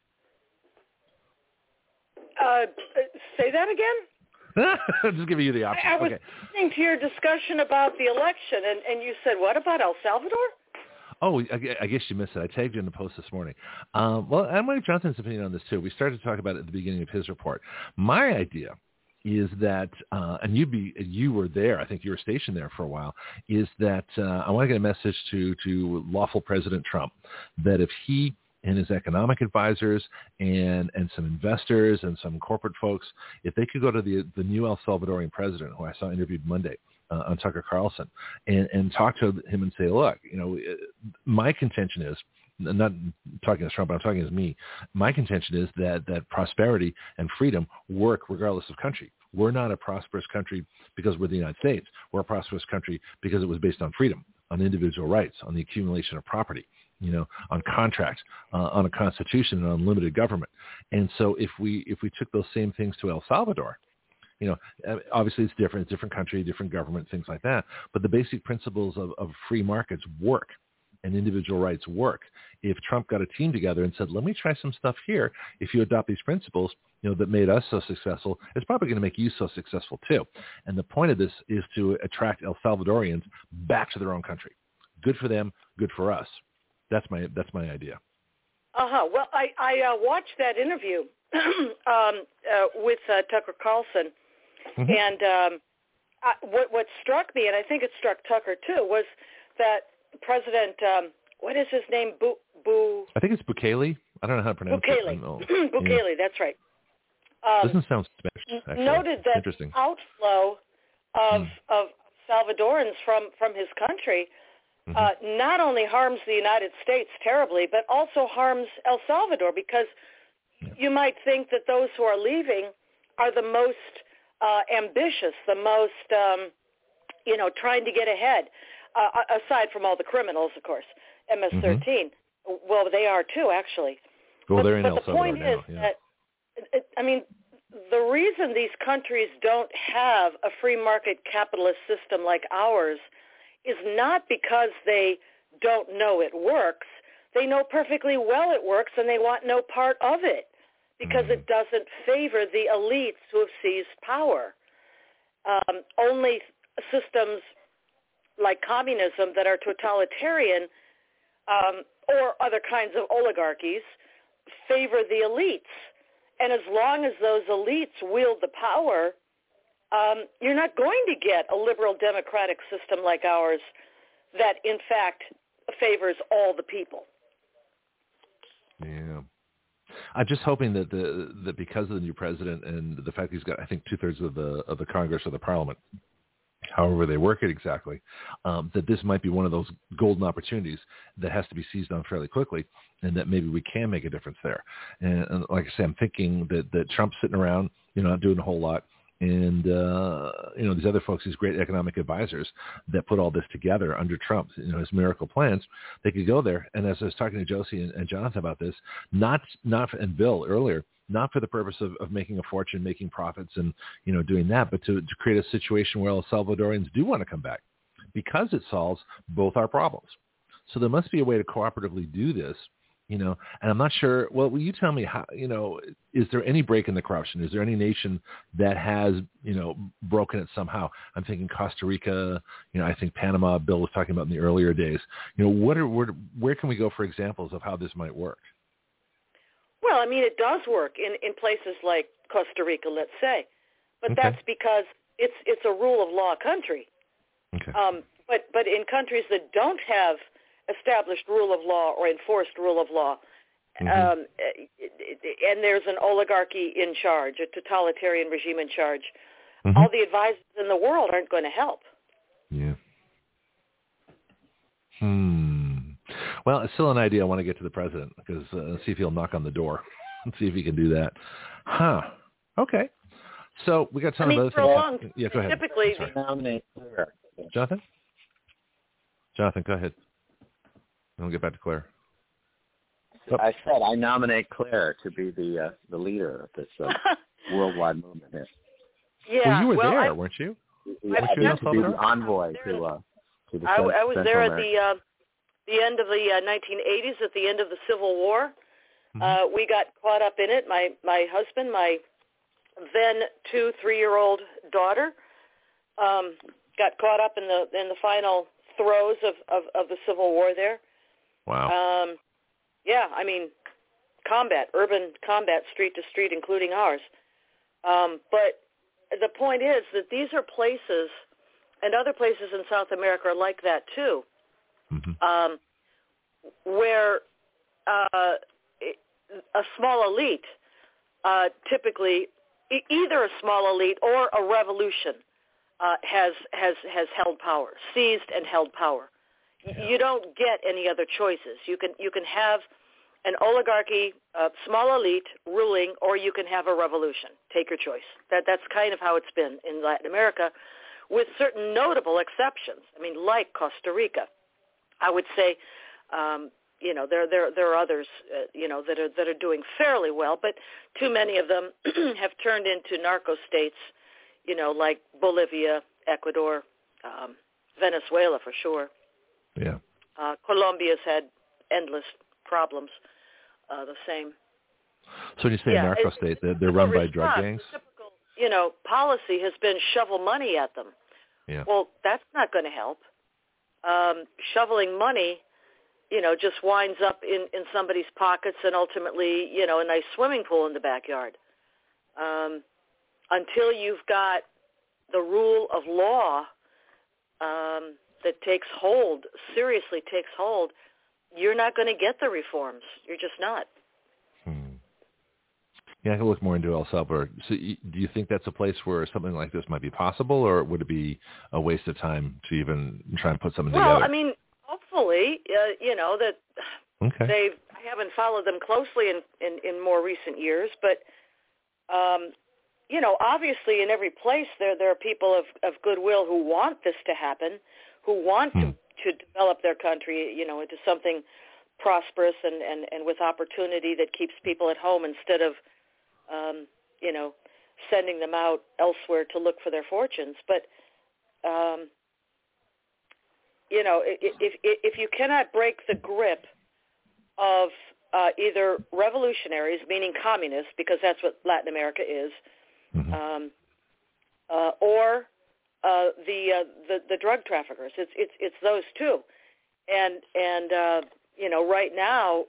Say that again? I'm just giving you the option. I was listening to your discussion about the election, and you said, what about El Salvador? Oh, I guess you missed it. I tagged you in the post this morning. Well, I want Jonathan's opinion on this, too. We started to talk about it at the beginning of his report. My idea is that, and you were there, I think you were stationed there for a while, is that I want to get a message to lawful President Trump that if he and his economic advisors and some investors and some corporate folks, if they could go to the new El Salvadorian president, who I saw interviewed Monday, on Tucker Carlson, and talk to him and say, look, my contention is, not talking as Trump, but I'm talking as me, my contention is that prosperity and freedom work regardless of country. We're not a prosperous country because we're the United States. We're a prosperous country because it was based on freedom, on individual rights, on the accumulation of property, on contracts, on a constitution, and on limited government. And so if we took those same things to El Salvador, obviously it's different country, different government, things like that. But the basic principles of free markets work and individual rights work. If Trump got a team together and said, let me try some stuff here, if you adopt these principles, that made us so successful, it's probably going to make you so successful too. And the point of this is to attract El Salvadorians back to their own country. Good for them, good for us. That's my idea. Well, I watched that interview with Tucker Carlson. Mm-hmm. And what struck me, and I think it struck Tucker too, was that President, what is his name? I think it's Bukele. I don't know how to pronounce it. Bukele, that's right. Doesn't sound Spanish, actually. Noted that outflow of Salvadorans from his country not only harms the United States terribly, but also harms El Salvador, because you might think that those who are leaving are the most ambitious, the most, trying to get ahead, aside from all the criminals, of course, MS-13. Mm-hmm. Well, they are too, actually. Well, they're in El Salvador now. But the point is that, the reason these countries don't have a free market capitalist system like ours is not because they don't know it works. They know perfectly well it works, and they want no part of it, because it doesn't favor the elites who have seized power. Only systems like communism that are totalitarian or other kinds of oligarchies favor the elites. And as long as those elites wield the power, you're not going to get a liberal democratic system like ours that, in fact, favors all the people. Yeah. I'm just hoping that that because of the new president and the fact that he's got, I think, 2/3 of the Congress or the Parliament, however they work it exactly, that this might be one of those golden opportunities that has to be seized on fairly quickly, and that maybe we can make a difference there. And like I say, I'm thinking that Trump's sitting around, not doing a whole lot, and these other folks, these great economic advisors that put all this together under Trump, his miracle plans, they could go there. And as I was talking to Josie and Jonathan about this, and Bill earlier, not for the purpose of making a fortune, making profits, and doing that, but to create a situation where El Salvadorians do want to come back, because it solves both our problems. So there must be a way to cooperatively do this. And I'm not sure. Well, will you tell me how? Is there any break in the corruption? Is there any nation that has, broken it somehow? I'm thinking Costa Rica. I think Panama. Bill was talking about in the earlier days. Where can we go for examples of how this might work? Well, I mean, it does work in places like Costa Rica, let's say, but Okay. that's because it's a rule of law country. Okay. But in countries that don't have established rule of law or enforced rule of law, and there's an oligarchy in charge, a totalitarian regime in charge, all the advisors in the world aren't going to help. Yeah. Well, it's still an idea. I want to get to the president because see if he'll knock on the door and see if he can do that. Okay. So we got some of those things. Yeah, go ahead. Typically, nominate Claire. Jonathan, go ahead. And we'll get back to Claire. I said I nominate Claire to be the leader of this worldwide movement here. Yeah. Well, you were there, weren't you? To be the envoy to the I was Central there America. at the end of the 1980s, at the end of the Civil War. We got caught up in it. My husband, my then 2-3-year-old daughter, got caught up in the final throes of the Civil War there. Wow. Yeah, I mean, urban combat, street to street, including ours. But the point is that these are places, and other places in South America are like that too, where a small elite, typically either a small elite or a revolution, has held power, seized and held power. You don't get any other choices. You can have an oligarchy, a small elite ruling, or you can have a revolution. Take your choice. That's kind of how it's been in Latin America, with certain notable exceptions. I mean, like Costa Rica, I would say, there are others, that are doing fairly well, but too many of them have turned into narco states, like Bolivia, Ecuador, Venezuela for sure. Yeah. Colombia's had endless problems. The same. So when you say narco state, they're run by drug gangs? Typical, policy has been shovel money at them. Yeah. Well, that's not going to help. Shoveling money, just winds up in somebody's pockets and ultimately, a nice swimming pool in the backyard. Until you've got the rule of law that seriously takes hold, you're not going to get the reforms. You're just not. Yeah, I can look more into El Salvador. So do you think that's a place where something like this might be possible, or would it be a waste of time to even try and put something together? Well, I mean, hopefully, that okay. I haven't followed them closely in more recent years, but, obviously in every place there are people of goodwill who want this to happen, who want to develop their country, into something prosperous and with opportunity that keeps people at home instead of, sending them out elsewhere to look for their fortunes. But, if you cannot break the grip of either revolutionaries, meaning communists, because that's what Latin America is, or the drug traffickers. It's those two, and right now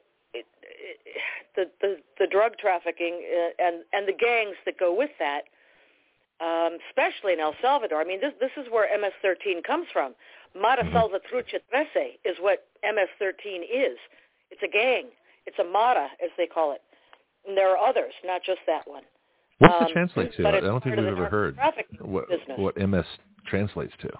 the drug trafficking and the gangs that go with that, especially in El Salvador. I mean, this is where MS-13 comes from. Mara Salvatrucha Trece is what MS-13 is. It's a gang. It's a Mara, as they call it. And there are others, not just that one. What's the translate to? I don't think we've ever heard what MS translates to.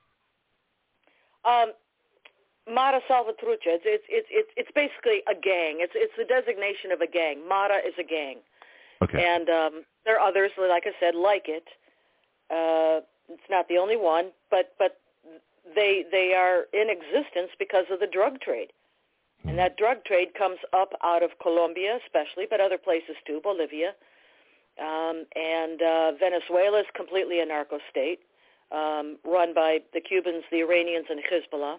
Mara Salvatrucha. It's basically a gang. It's the designation of a gang. Mara is a gang. Okay. And there are others, like I said, like it. It's not the only one, but they are in existence because of the drug trade. And that drug trade comes up out of Colombia especially, but other places too, Bolivia. And Venezuela is completely a narco state, run by the Cubans, the Iranians, and Hezbollah.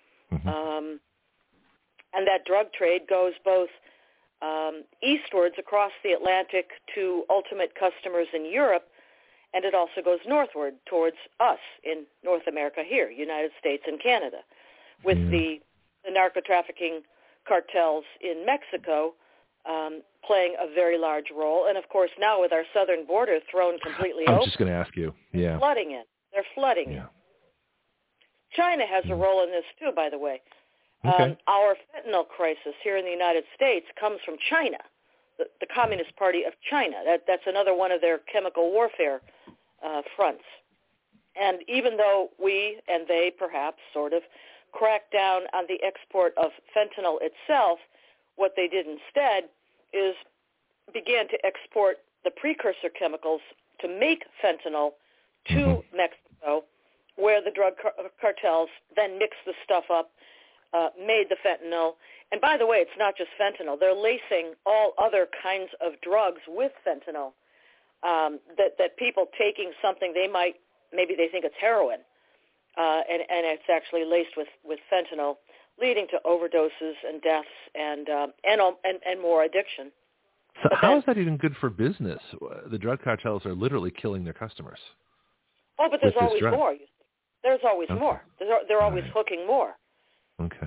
And that drug trade goes both eastwards across the Atlantic to ultimate customers in Europe, and it also goes northward towards us in North America here, United States and Canada, with the narco-trafficking cartels in Mexico playing a very large role. And, of course, now with our southern border thrown completely open. I was just going to ask you. Yeah. They're flooding it. China has a role in this, too, by the way. Okay. Our fentanyl crisis here in the United States comes from China, the Communist Party of China. That's another one of their chemical warfare fronts. And even though we and they perhaps sort of cracked down on the export of fentanyl itself, what they did instead is began to export the precursor chemicals to make fentanyl to Mexico, where the drug cartels then mixed the stuff up, made the fentanyl. And by the way, it's not just fentanyl. They're lacing all other kinds of drugs with fentanyl, that people taking something maybe they think it's heroin, and it's actually laced with fentanyl, leading to overdoses and deaths and more addiction. So how is that even good for business? The drug cartels are literally killing their customers. Oh, but there's always more. There's always more. They're always hooking more. Okay.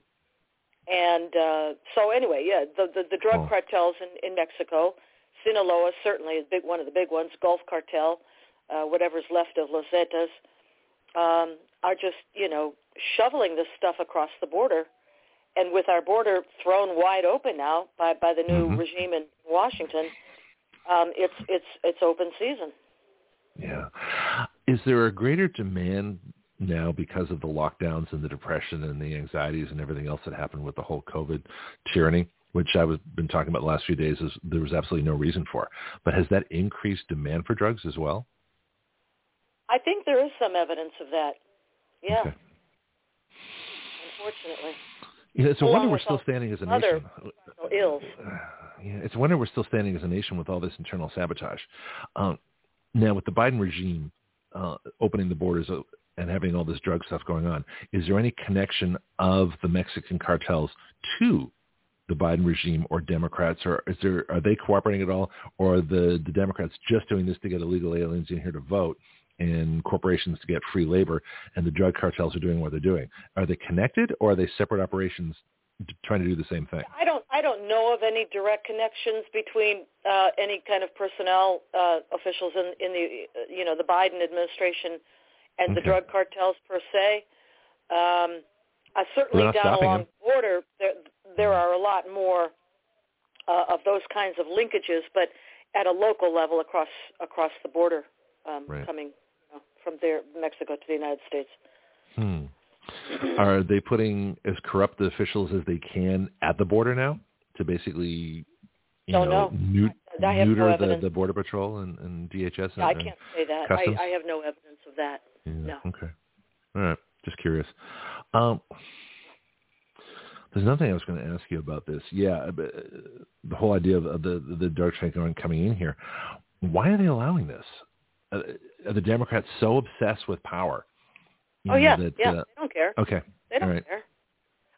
So anyway, the drug cartels in Mexico, Sinaloa certainly is one of the big ones. Gulf Cartel, whatever's left of Los Zetas, are just shoveling this stuff across the border, and with our border thrown wide open now by the new regime in Washington, it's open season. Yeah. Is there a greater demand now because of the lockdowns and the depression and the anxieties and everything else that happened with the whole COVID tyranny, which I've been talking about the last few days, is there was absolutely no reason for? But has that increased demand for drugs as well? I think there is some evidence of that. Yeah. Okay. Unfortunately. It's a wonder we're still standing as a nation. Ills. Yeah, it's a wonder we're still standing as a nation with all this internal sabotage. Now, with the Biden regime opening the borders and having all this drug stuff going on, is there any connection of the Mexican cartels to the Biden regime or Democrats, or are they cooperating at all, or are the Democrats just doing this to get illegal aliens in here to vote and corporations to get free labor, and the drug cartels are doing what they're doing? Are they connected, or are they separate operations trying to do the same thing? I don't know of any direct connections between any kind of personnel officials in the Biden administration and the drug cartels per se. Certainly down along the border, there are a lot more of those kinds of linkages, but at a local level across the border, coming from Mexico to the United States. Are they putting as corrupt the officials as they can at the border now to basically neuter the Border Patrol and DHS? I can't say that. Customs? I have no evidence of that. Yeah. No. Okay. All right. Just curious. There's another thing I was going to ask you about this. Yeah, the whole idea of the drug trade coming in here. Why are they allowing this? Are the Democrats so obsessed with power? They don't care. Okay. They don't care.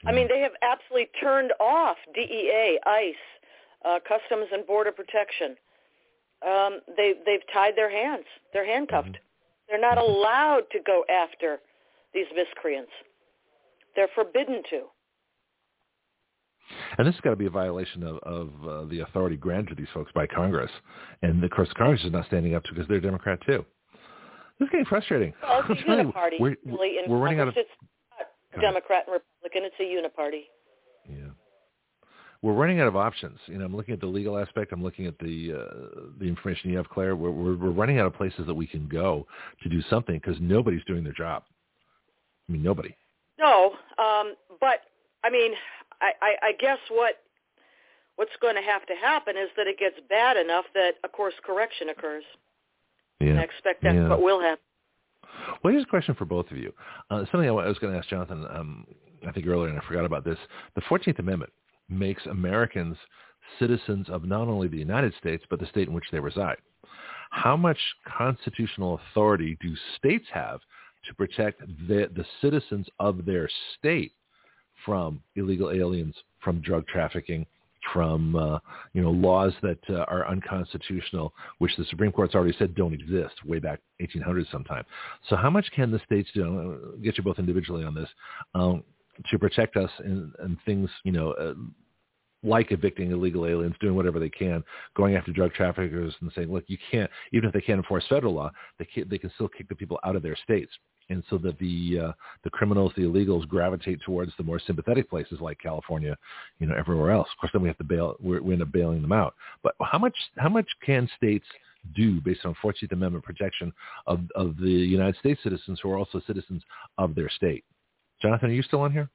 I mean, they have absolutely turned off DEA, ICE, Customs and Border Protection. They've tied their hands. They're handcuffed. Mm-hmm. They're not allowed to go after these miscreants. They're forbidden to. And this has got to be a violation of the authority granted to these folks by Congress. And, of course, Congress is not standing up to because they're Democrat, too. This is getting frustrating. Well, it's a uniparty. We're running out of... It's not Democrat and Republican. It's a uniparty. Yeah. We're running out of options. I'm looking at the legal aspect. I'm looking at the information you have, Claire. We're running out of places that we can go to do something because nobody's doing their job. I mean, nobody. No, but, I mean... I guess what's going to happen is that it gets bad enough that a course correction occurs. Yeah. And I expect that's what will happen. Well, here's a question for both of you. Something I was going to ask Jonathan, I think earlier, and I forgot about this. The 14th Amendment makes Americans citizens of not only the United States, but the state in which they reside. How much constitutional authority do states have to protect the citizens of their state from illegal aliens, from drug trafficking, from laws that are unconstitutional, which the Supreme Court's already said don't exist way back 1800 sometime. So how much can the states do? I'll get you both individually on this to protect us in things, like evicting illegal aliens, doing whatever they can, going after drug traffickers and saying, look, you can't, even if they can't enforce federal law, they can still kick the people out of their states. And so that the criminals, the illegals, gravitate towards the more sympathetic places like California, everywhere else. Of course, then we have to we end up bailing them out. But how much can states do based on 14th Amendment protection of the United States citizens who are also citizens of their state? Jonathan, are you still on here?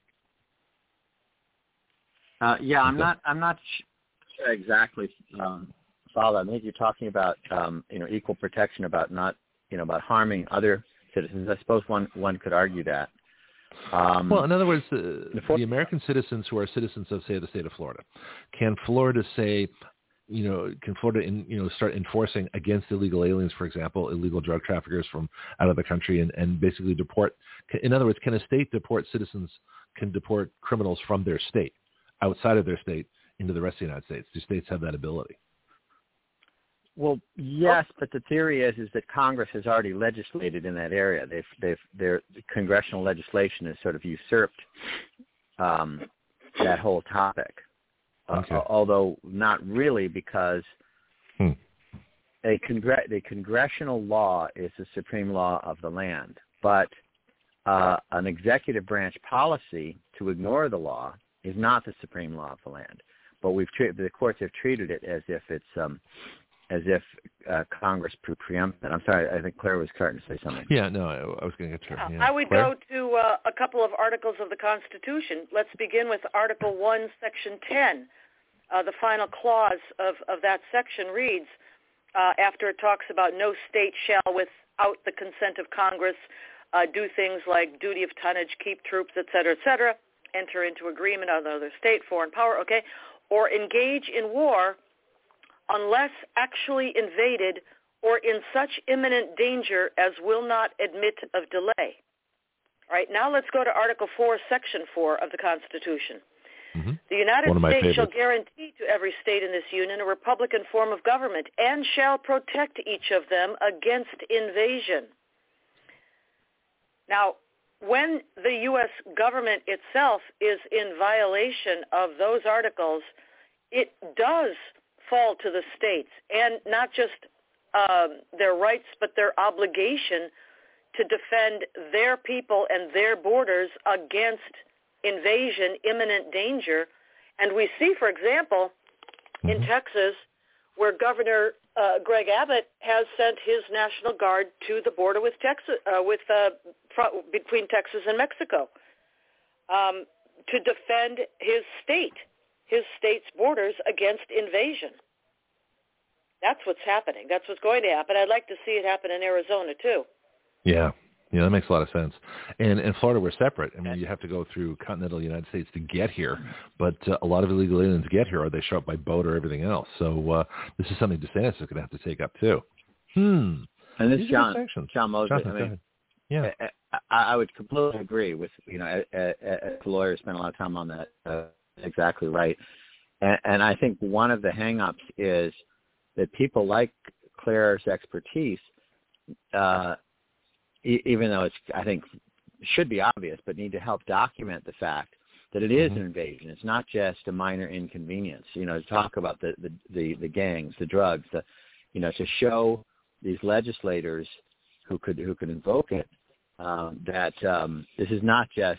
Yeah, I'm not sure exactly. Follow. I think you're talking about equal protection, about not about harming other citizens. I suppose one could argue that. Well, in other words, the American citizens who are citizens of, say, the state of Florida, can Florida say, can Florida start enforcing against illegal aliens, for example, illegal drug traffickers from out of the country, and basically deport? In other words, can a state deport criminals from their state, outside of their state, into the rest of the United States? Do states have that ability? Well, yes, but the theory is that Congress has already legislated in that area. Their congressional legislation has sort of usurped that whole topic, although not really, because the congressional law is the supreme law of the land. But an executive branch policy to ignore the law is not the supreme law of the land. But the courts have treated it as if it's Congress preempted. I'm sorry, I think Claire was starting to say something. Yeah, no, I was going to get to her. Yeah. I would Claire? go to a couple of articles of the Constitution. Let's begin with Article 1, Section 10. The final clause of that section reads, after it talks about no state shall, without the consent of Congress, do things like duty of tonnage, keep troops, et cetera, enter into agreement on another state, foreign power, or engage in war unless actually invaded or in such imminent danger as will not admit of delay. All right, now let's go to Article 4, Section 4 of the Constitution. Mm-hmm. The United States shall guarantee to every state in this union a republican form of government and shall protect each of them against invasion. Now, when the U.S. government itself is in violation of those articles, it does fall to the states, and not just their rights, but their obligation to defend their people and their borders against invasion, imminent danger. And we see, for example, in Texas, where Governor Greg Abbott has sent his National Guard to the border with Texas, between Texas and Mexico, to defend his state's borders against invasion. That's what's happening. That's what's going to happen. I'd like to see it happen in Arizona, too. Yeah, that makes a lot of sense. And in Florida, we're separate. I mean, you have to go through continental United States to get here. But a lot of illegal aliens get here, or they show up by boat or everything else. So this is something DeSantis is going to have to take up, too. And this is John Mosley. I would completely agree with, as a lawyer, spent a lot of time on that. Exactly right. And I think one of the hang-ups is that people like Claire's expertise, even though it's, I think, should be obvious, but need to help document the fact that it is an invasion. It's not just a minor inconvenience. To talk about the gangs, the drugs, to show these legislators who could invoke it, that this is not just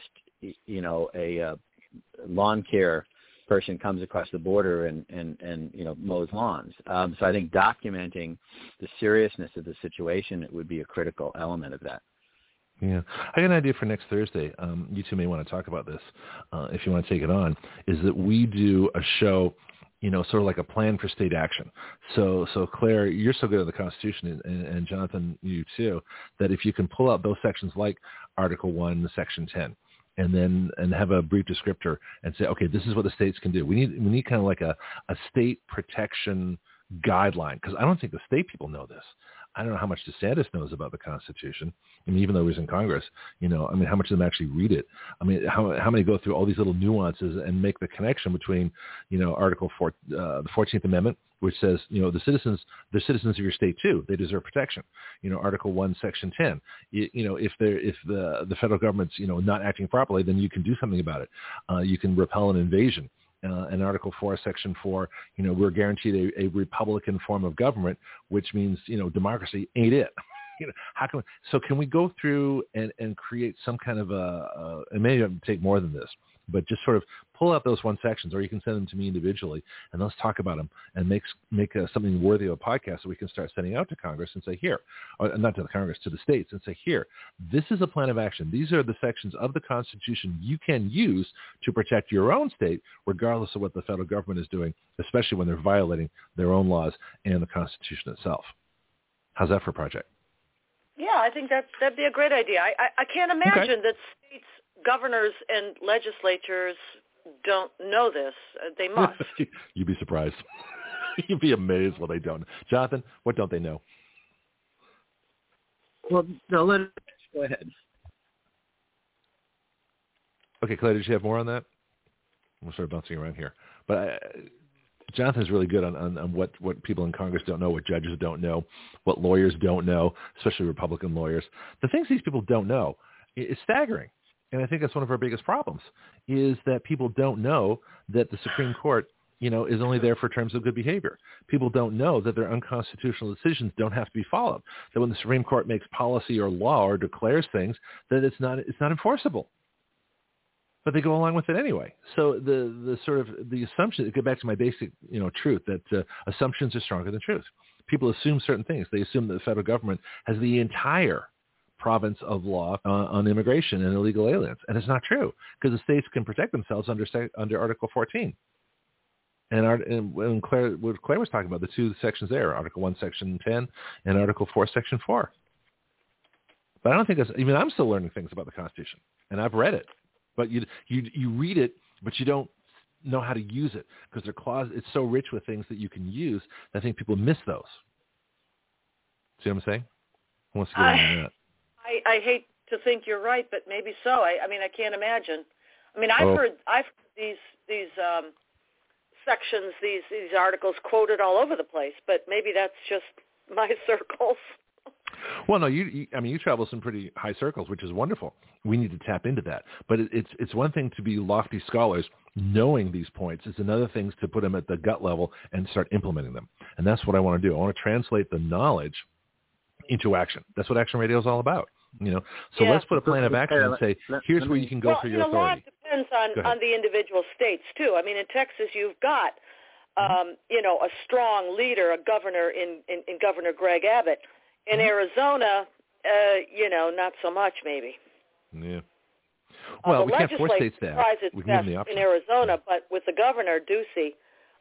a lawn care person comes across the border and mows lawns. So I think documenting the seriousness of the situation would be a critical element of that. Yeah. I got an idea for next Thursday. You two may want to talk about this if you want to take it on, is that we do a show, sort of like a plan for state action. So Claire, you're so good at the Constitution, and Jonathan, you too, that if you can pull out those sections like Article 1, Section 10, and have a brief descriptor and say, okay, this is what the states can do. We need kind of like a state protection guideline, because I don't think the state people know this. I don't know how much DeSantis knows about the Constitution. I mean, even though he's in Congress, how much of them actually read it? I mean, how many go through all these little nuances and make the connection between, Article 4, the 14th Amendment, which says, they're citizens of your state too. They deserve protection. Article 1, Section 10. If the federal government's, not acting properly, then you can do something about it. You can repel an invasion. And Article 4, Section 4, we're guaranteed a Republican form of government, which means, democracy ain't it. Can we go through and create some kind of and maybe it would take more than this, but just sort of pull out those one sections, or you can send them to me individually, and let's talk about them and make something worthy of a podcast so we can start sending out to Congress and say, here, or not to the Congress, to the states, and say, here, this is a plan of action. These are the sections of the Constitution you can use to protect your own state, regardless of what the federal government is doing, especially when they're violating their own laws and the Constitution itself. How's that for a project? Yeah, I think that'd be a great idea. I can't imagine that states, governors, and legislatures don't know this. They must. You'd be surprised. You'd be amazed what they don't. Jonathan, what don't they know? Well, no, go ahead. Okay, Claire, did you have more on that? We'll start bouncing around here. But Jonathan's really good on what people in Congress don't know, what judges don't know, what lawyers don't know, especially Republican lawyers. The things these people don't know is staggering. And I think that's one of our biggest problems, is that people don't know that the Supreme Court, is only there for terms of good behavior. People don't know that their unconstitutional decisions don't have to be followed, that when the Supreme Court makes policy or law or declares things, that it's not enforceable. But they go along with it anyway. So the sort of the assumption, to get back to my basic, truth, that assumptions are stronger than truth. People assume certain things. They assume that the federal government has the entire province of law on immigration and illegal aliens. And it's not true, because the states can protect themselves under Article 14. And what Claire was talking about, the two sections there, Article 1, Section 10, and Article 4, Section 4. But I don't think I'm still learning things about the Constitution, and I've read it. But you read it, but you don't know how to use it, because it's so rich with things that you can use that I think people miss those. See what I'm saying? Who wants to get on that? I hate to think you're right, but maybe so. I can't imagine. I've heard these sections, these articles quoted all over the place, but maybe that's just my circles. Well, no, you travel some pretty high circles, which is wonderful. We need to tap into that. But it's one thing to be lofty scholars knowing these points. It's another thing to put them at the gut level and start implementing them. And that's what I want to do. I want to translate the knowledge into action. That's what Action Radio is all about. So let's put a plan of action and say, here's where you can go for your authority. Well, a lot depends on the individual states, too. In Texas, you've got, a strong leader, a governor in Governor Greg Abbott. In Arizona, not so much, maybe. Yeah. Well, we can't force states to act. We can give them the option. In Arizona, but with the governor, Ducey,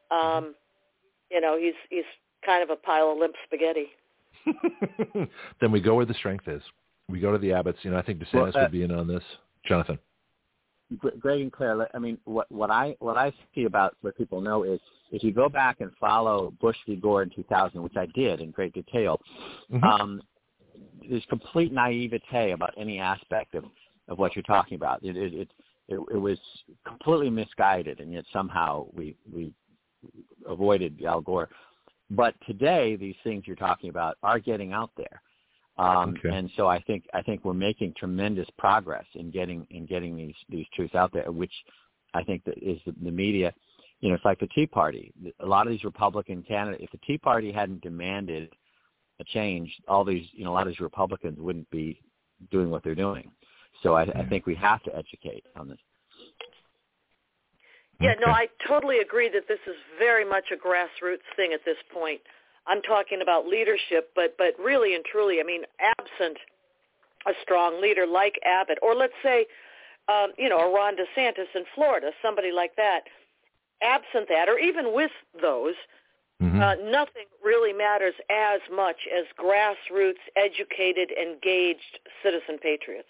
he's kind of a pile of limp spaghetti. Then we go where the strength is. We go to the Abbotts. I think DeSantis would be in on this. Jonathan. Greg and Claire, what I see about what people know is, if you go back and follow Bush v. Gore in 2000, which I did in great detail, there's complete naivete about any aspect of what you're talking about. It was completely misguided, and yet somehow we avoided Al Gore. But today, these things you're talking about are getting out there, and so I think we're making tremendous progress in getting these truths out there, which I think that is the media. You know, it's like the Tea Party. A lot of these Republican candidates, if the Tea Party hadn't demanded a change, a lot of these Republicans wouldn't be doing what they're doing. So I think we have to educate on this. Yeah, no, I totally agree that this is very much a grassroots thing at this point. I'm talking about leadership, but really and truly, I mean, absent a strong leader like Abbott, or let's say, a Ron DeSantis in Florida, somebody like that, absent that, or even with those, nothing really matters as much as grassroots, educated, engaged citizen patriots.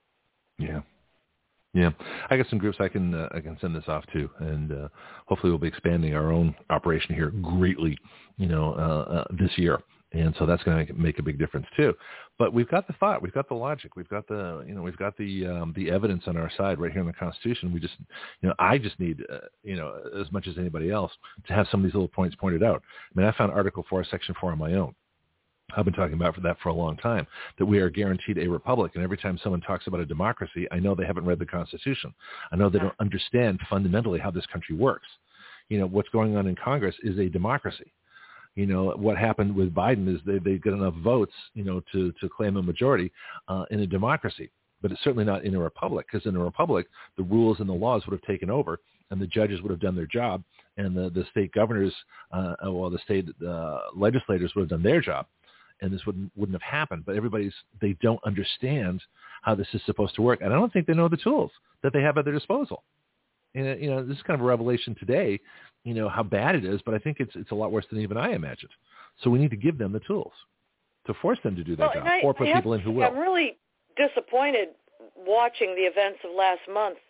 Yeah, I got some groups I can send this off to, and hopefully we'll be expanding our own operation here greatly, this year, and so that's going to make a big difference too. But we've got the thought, we've got the logic, we've got the the evidence on our side right here in the Constitution. We just, I just need, as much as anybody else, to have some of these little points pointed out. I mean, I found Article 4, Section 4 on my own. I've been talking about that for a long time, that we are guaranteed a republic. And every time someone talks about a democracy, I know they haven't read the Constitution. I know they don't understand fundamentally how this country works. What's going on in Congress is a democracy. What happened with Biden is they get enough votes, to claim a majority in a democracy. But it's certainly not in a republic, because in a republic, the rules and the laws would have taken over, and the judges would have done their job, and the state governors, the state legislators would have done their job. And this wouldn't have happened. But they don't understand how this is supposed to work. And I don't think they know the tools that they have at their disposal. And, this is kind of a revelation today, how bad it is. But I think it's a lot worse than even I imagined. So we need to give them the tools to force them to do their job, or put people in who will. I'm really disappointed watching the events of last month,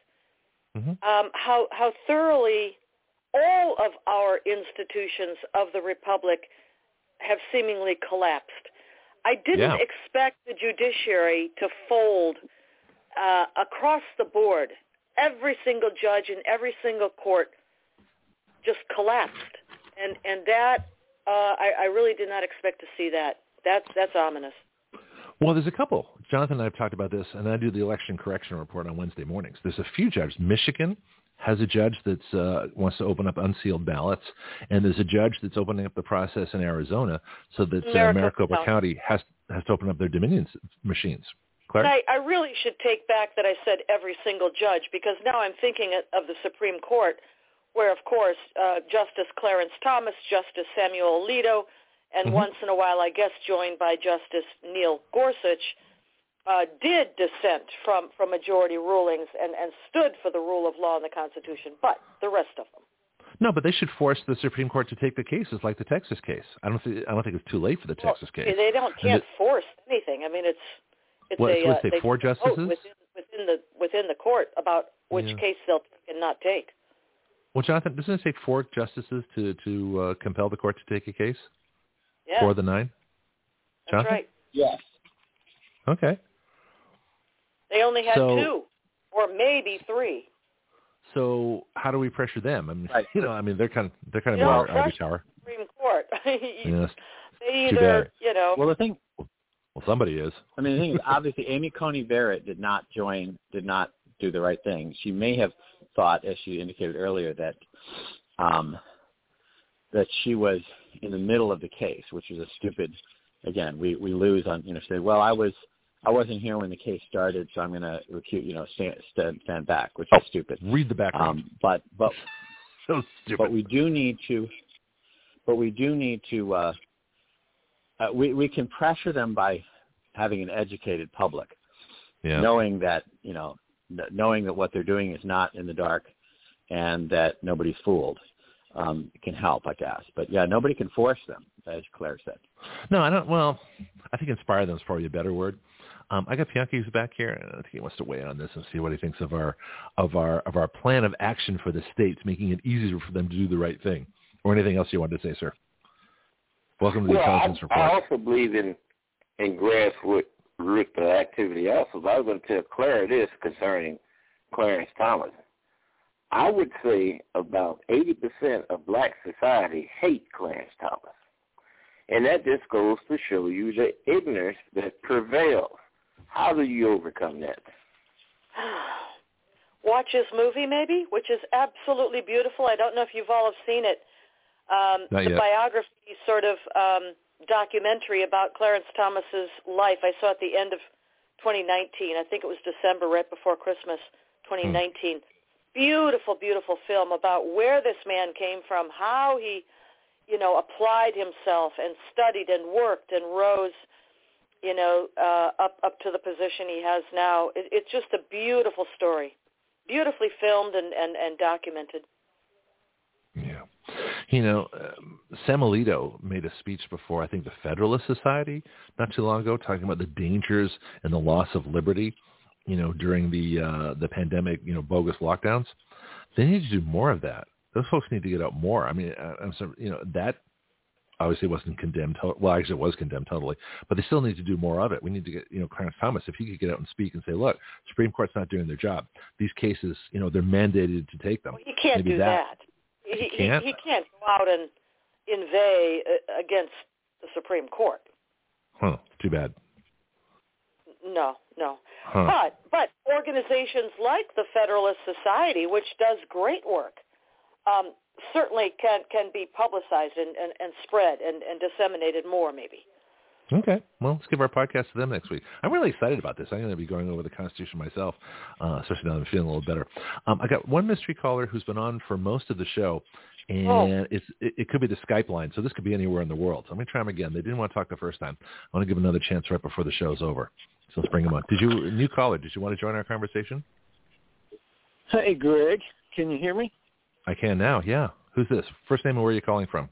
how thoroughly all of our institutions of the Republic have seemingly collapsed. I didn't expect the judiciary to fold across the board. Every single judge in every single court just collapsed, and that I really did not expect to see that. That's ominous. Well, there's a couple. Jonathan and I have talked about this, and I do the election correction report on Wednesday mornings. There's a few judges. Michigan has a judge that wants to open up unsealed ballots, and there's a judge that's opening up the process in Arizona so that Maricopa County has to open up their Dominion machines. Claire? I really should take back that I said every single judge, because now I'm thinking of the Supreme Court, where, of course, Justice Clarence Thomas, Justice Samuel Alito, and once in a while, I guess, joined by Justice Neil Gorsuch, did dissent from majority rulings and stood for the rule of law in the Constitution, but the rest of them. No, but they should force the Supreme Court to take the cases like the Texas case. I don't think it's too late for the Texas case. They can't force anything. I mean, it's 4 justices within the court about which case they'll take and not take. Well, Jonathan, doesn't it take 4 justices to compel the court to take a case? Yeah. 4 of the 9. That's Jonathan? right. Yes. Okay. They only had 2, or maybe 3. So how do we pressure them? I mean, right. They're kind of our ivory tower. Supreme Court. Yes. They either, Well, the thing. Well, somebody is. I mean, the thing is, obviously, Amy Coney Barrett did not do the right thing. She may have thought, as she indicated earlier, that she was in the middle of the case, which was a stupid. Again, we lose on say, well, I wasn't here when the case started, so I'm going to stand back, which is stupid. Read the background. But so stupid. But we do need to. We can pressure them by having an educated public, knowing that what they're doing is not in the dark, and that nobody's fooled. It can help, I guess. But nobody can force them, as Claire said. No, I don't. Well, I think inspire them is probably a better word. I got Bianchi's back here, and I think he wants to weigh in on this and see what he thinks of our plan of action for the states, making it easier for them to do the right thing. Or anything else you wanted to say, sir? Welcome to the Intelligence Report. I also believe in and grassroots activity also. But I was going to tell Clara this concerning Clarence Thomas. I would say about 80% of black society hate Clarence Thomas. And that just goes to show you the ignorance that prevails. How do you overcome that? Watch his movie, maybe, which is absolutely beautiful. I don't know if you've all have seen it. The biography sort of documentary about Clarence Thomas's life. I saw at the end of 2019. I think it was December, right before Christmas, 2019. Beautiful, beautiful film about where this man came from, how he, applied himself and studied and worked and rose, up to the position he has now. It's just a beautiful story, beautifully filmed and documented. Yeah. Sam Alito made a speech before, I think, the Federalist Society not too long ago, talking about the dangers and the loss of liberty, during the pandemic, bogus lockdowns. They need to do more of that. Those folks need to get out more. I mean, I'm sorry, that obviously wasn't condemned. Well, actually, it was condemned totally, but they still need to do more of it. We need to get, Clarence Thomas, if he could get out and speak and say, look, Supreme Court's not doing their job. These cases, they're mandated to take them. Well, he can't do that. He can't go out and inveigh against the Supreme Court. Too bad. No. But organizations like the Federalist Society, which does great work, certainly can be publicized and spread and disseminated more, maybe. Okay. Well, let's give our podcast to them next week. I'm really excited about this. I'm going to be going over the Constitution myself, especially now that I'm feeling a little better. I got one mystery caller who's been on for most of the show, and it could be the Skype line, so this could be anywhere in the world. So I'm going to try them again. They didn't want to talk the first time. I want to give another chance right before the show's over. So let's bring them on. New caller, did you want to join our conversation? Hey, Greg. Can you hear me? I can now, yeah. Who's this? First name and where are you calling from?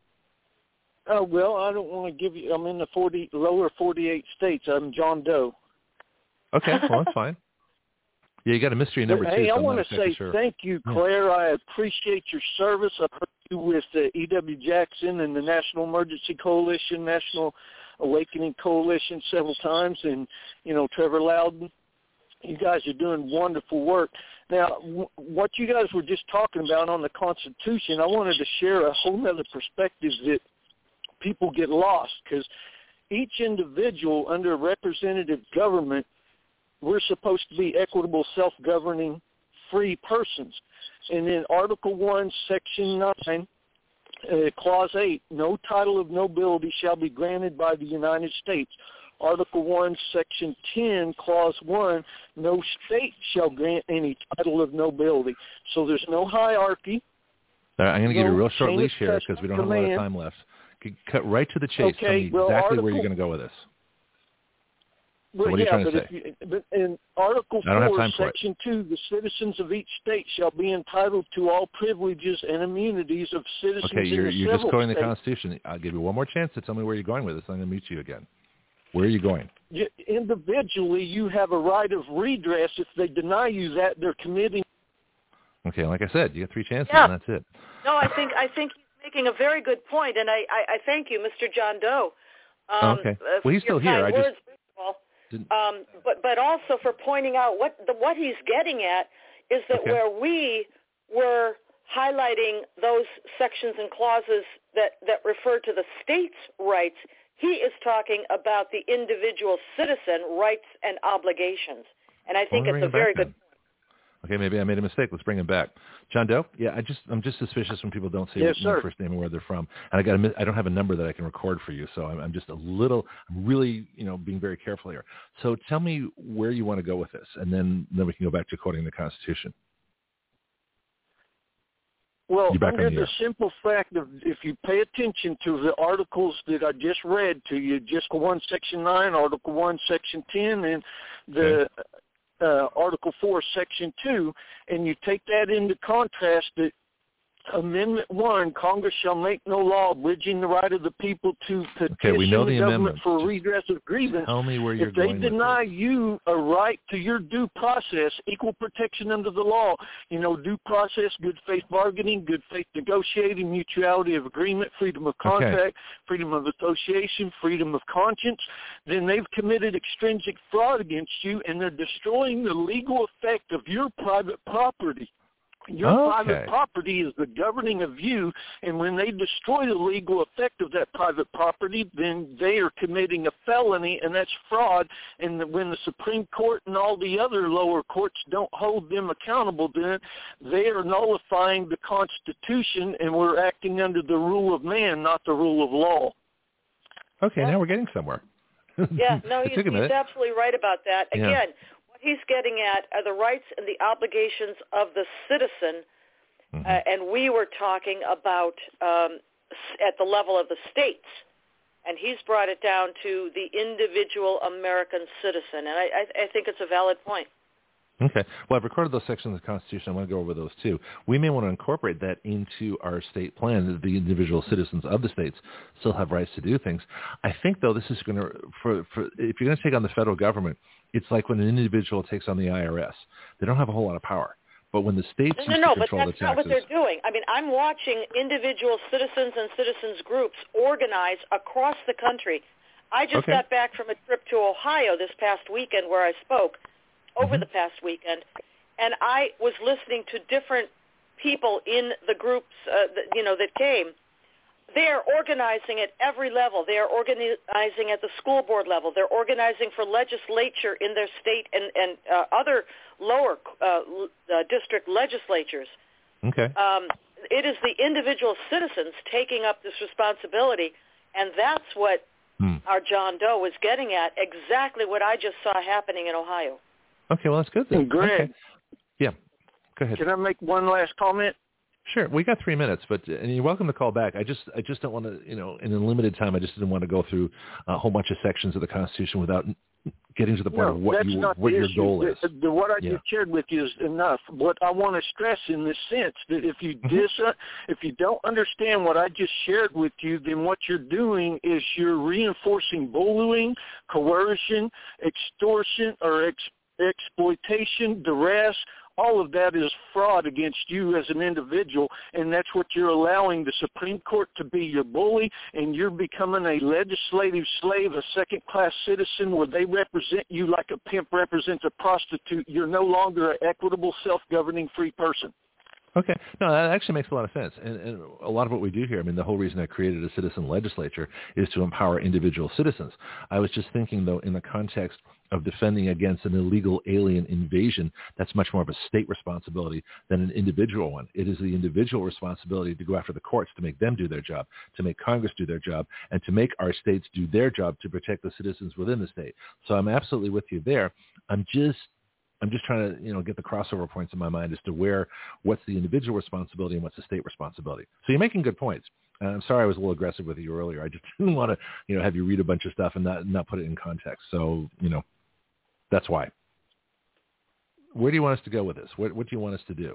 Well, I don't want to give you. I'm in the lower 48 states. I'm John Doe. Okay, well, that's fine. Yeah, you got a mystery number 2. Hey, so I want to say sure. Thank you, Claire. I appreciate your service. I've heard you with E.W. Jackson and the National Emergency Coalition, National Awakening Coalition several times, and, Trevor Loudon. You guys are doing wonderful work. Now, what you guys were just talking about on the Constitution, I wanted to share a whole other perspective that people get lost, because each individual under representative government, we're supposed to be equitable, self-governing, free persons. And in Article 1, Section 9, Clause 8, no title of nobility shall be granted by the United States. Article 1, Section 10, Clause 1, no state shall grant any title of nobility. So there's no hierarchy. I'm going to give you a real short leash here because we don't have a lot of time left. Cut right to the chase. Tell me exactly where you're going to go with this. So what are you trying to say? But in Article 4, Section 2, the citizens of each state shall be entitled to all privileges and immunities of citizens in the civil you're just quoting the state. Constitution. I'll give you one more chance to tell me where you're going with this. I'm going to mute you again. Where are you going? Individually, you have a right of redress. If they deny you that, they're committing. Okay, like I said, you got 3 chances, and that's it. No, I think he's making a very good point, and I thank you, Mr. John Doe. Okay. Well, he's still here. I just but also for pointing out what he's getting at is that where we were highlighting those sections and clauses that refer to the state's rights, he is talking about the individual citizen rights and obligations. And I think it's a very good point. Okay, maybe I made a mistake. Let's bring him back. John Doe? Yeah, I'm just suspicious when people don't say their first name and where they're from. And I don't have a number that I can record for you, so I'm really, being very careful here. So tell me where you want to go with this, and then we can go back to quoting the Constitution. Well, under the simple fact of if you pay attention to the articles that I just read to you, just 1, Section 9, Article 1, Section 10, and the Article 4, Section 2, and you take that into contrast that Amendment 1, Congress shall make no law abridging the right of the people to petition we know the government for redress of grievance. Tell me where you're if they going deny with this. you a right to your due process, equal protection under the law, due process, good faith bargaining, good faith negotiating, mutuality of agreement, freedom of contract, freedom of association, freedom of conscience, then they've committed extrinsic fraud against you, and they're destroying the legal effect of your private property. Your private property is the governing of you, and when they destroy the legal effect of that private property, then they are committing a felony, and that's fraud. And when the Supreme Court and all the other lower courts don't hold them accountable, then they are nullifying the Constitution, and we're acting under the rule of man, not the rule of law. Okay, now we're getting somewhere. Yeah, no, he's absolutely right about that. Again, what he's getting at are the rights and the obligations of the citizen, and we were talking about at the level of the states, and he's brought it down to the individual American citizen, and I think it's a valid point. Okay. Well, I've recorded those sections of the Constitution. I want to go over those too. We may want to incorporate that into our state plan, that the individual citizens of the states still have rights to do things. I think, though, this is going to, if you're going to take on the federal government, it's like when an individual takes on the IRS. They don't have a whole lot of power. But when the states used to control the taxes. No, but that's not what they're doing. I mean, I'm watching individual citizens and citizens groups organize across the country. I just got back from a trip to Ohio this past weekend where I spoke. Over the past weekend, and I was listening to different people in the groups, that came. They are organizing at every level. They are organizing at the school board level. They're organizing for legislature in their state and other lower district legislatures. Okay. It is the individual citizens taking up this responsibility, and that's what our John Doe was getting at, exactly what I just saw happening in Ohio. Okay, well, that's good then. Greg. Okay. Yeah, go ahead. Can I make one last comment? Sure. We got 3 minutes, and you're welcome to call back. I just don't want to, in a limited time, I just didn't want to go through a whole bunch of sections of the Constitution without getting to the point of what your goal is. What I just shared with you is enough. What I want to stress in this sense, that if you don't understand what I just shared with you, then what you're doing is you're reinforcing bullying, coercion, extortion, or exploitation, duress. All of that is fraud against you as an individual, and that's what you're allowing the Supreme Court to be your bully, and you're becoming a legislative slave, a second-class citizen where they represent you like a pimp represents a prostitute. You're no longer an equitable, self-governing, free person. Okay. No, that actually makes a lot of sense. And a lot of what we do here, I mean, the whole reason I created a citizen legislature is to empower individual citizens. I was just thinking, though, in the context of defending against an illegal alien invasion, that's much more of a state responsibility than an individual one. It is the individual responsibility to go after the courts, to make them do their job, to make Congress do their job, and to make our states do their job to protect the citizens within the state. So I'm absolutely with you there. I'm just trying to, get the crossover points in my mind as to what's the individual responsibility and what's the state responsibility. So you're making good points. I'm sorry I was a little aggressive with you earlier. I just didn't want to, have you read a bunch of stuff and not put it in context. So, that's why. Where do you want us to go with this? What do you want us to do?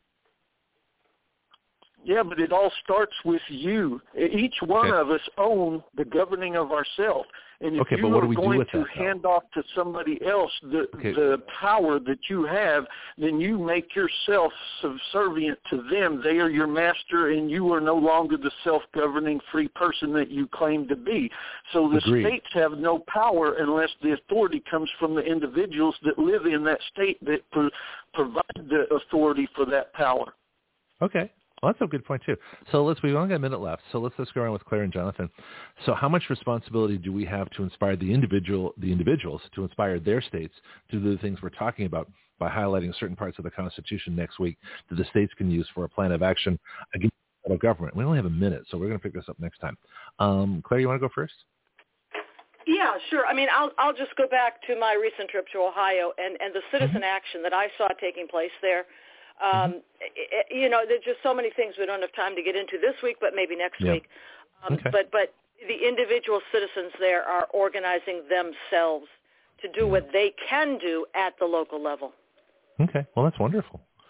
Yeah, but it all starts with you. Each one of us own the governing of ourselves. And if you are going to hand off to somebody else the power that you have, then you make yourself subservient to them. They are your master, and you are no longer the self-governing free person that you claim to be. So the states have no power unless the authority comes from the individuals that live in that state that provide the authority for that power. Okay. Well, that's a good point, too. So we've only got a minute left, so let's go around with Claire and Jonathan. So how much responsibility do we have to inspire the individuals to inspire their states to do the things we're talking about by highlighting certain parts of the Constitution next week that the states can use for a plan of action against the federal government? We only have a minute, so we're going to pick this up next time. Claire, you want to go first? Yeah, sure. I mean, I'll just go back to my recent trip to Ohio and the citizen action that I saw taking place there. There's just so many things we don't have time to get into this week, but maybe next week. But the individual citizens there are organizing themselves to do what they can do at the local level. Okay. Well, that's wonderful.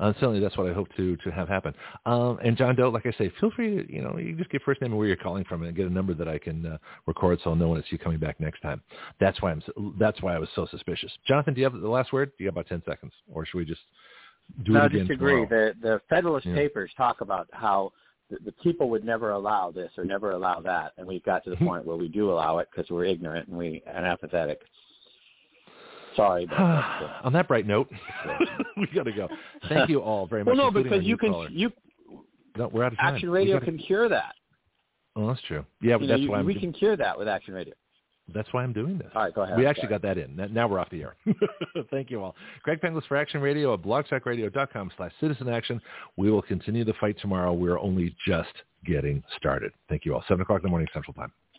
Certainly, that's what I hope to have happen. And John Doe, like I say, feel free to, you just give first name and where you're calling from and get a number that I can record so I'll know when it's you coming back next time. That's why I was so suspicious. Jonathan, do you have the last word? Do you have about 10 seconds? Or should we just do it again disagree. Tomorrow? The Federalist Papers talk about how the people would never allow this or never allow that, and we've got to the point where we do allow it because we're ignorant and apathetic. Sorry. But on that bright note, we got to go. Thank you all very much. Well, no, because no, we're out of time. Action Radio can cure that. Oh, that's true. Yeah, but that's why we can cure that with Action Radio. That's why I'm doing this. All right, go ahead. We actually got that in. Now we're off the air. Thank you all. Greg Penglis for Action Radio at blogtalkradio.com/citizenoction. We will continue the fight tomorrow. We're only just getting started. Thank you all. 7 o'clock in the morning Central Time.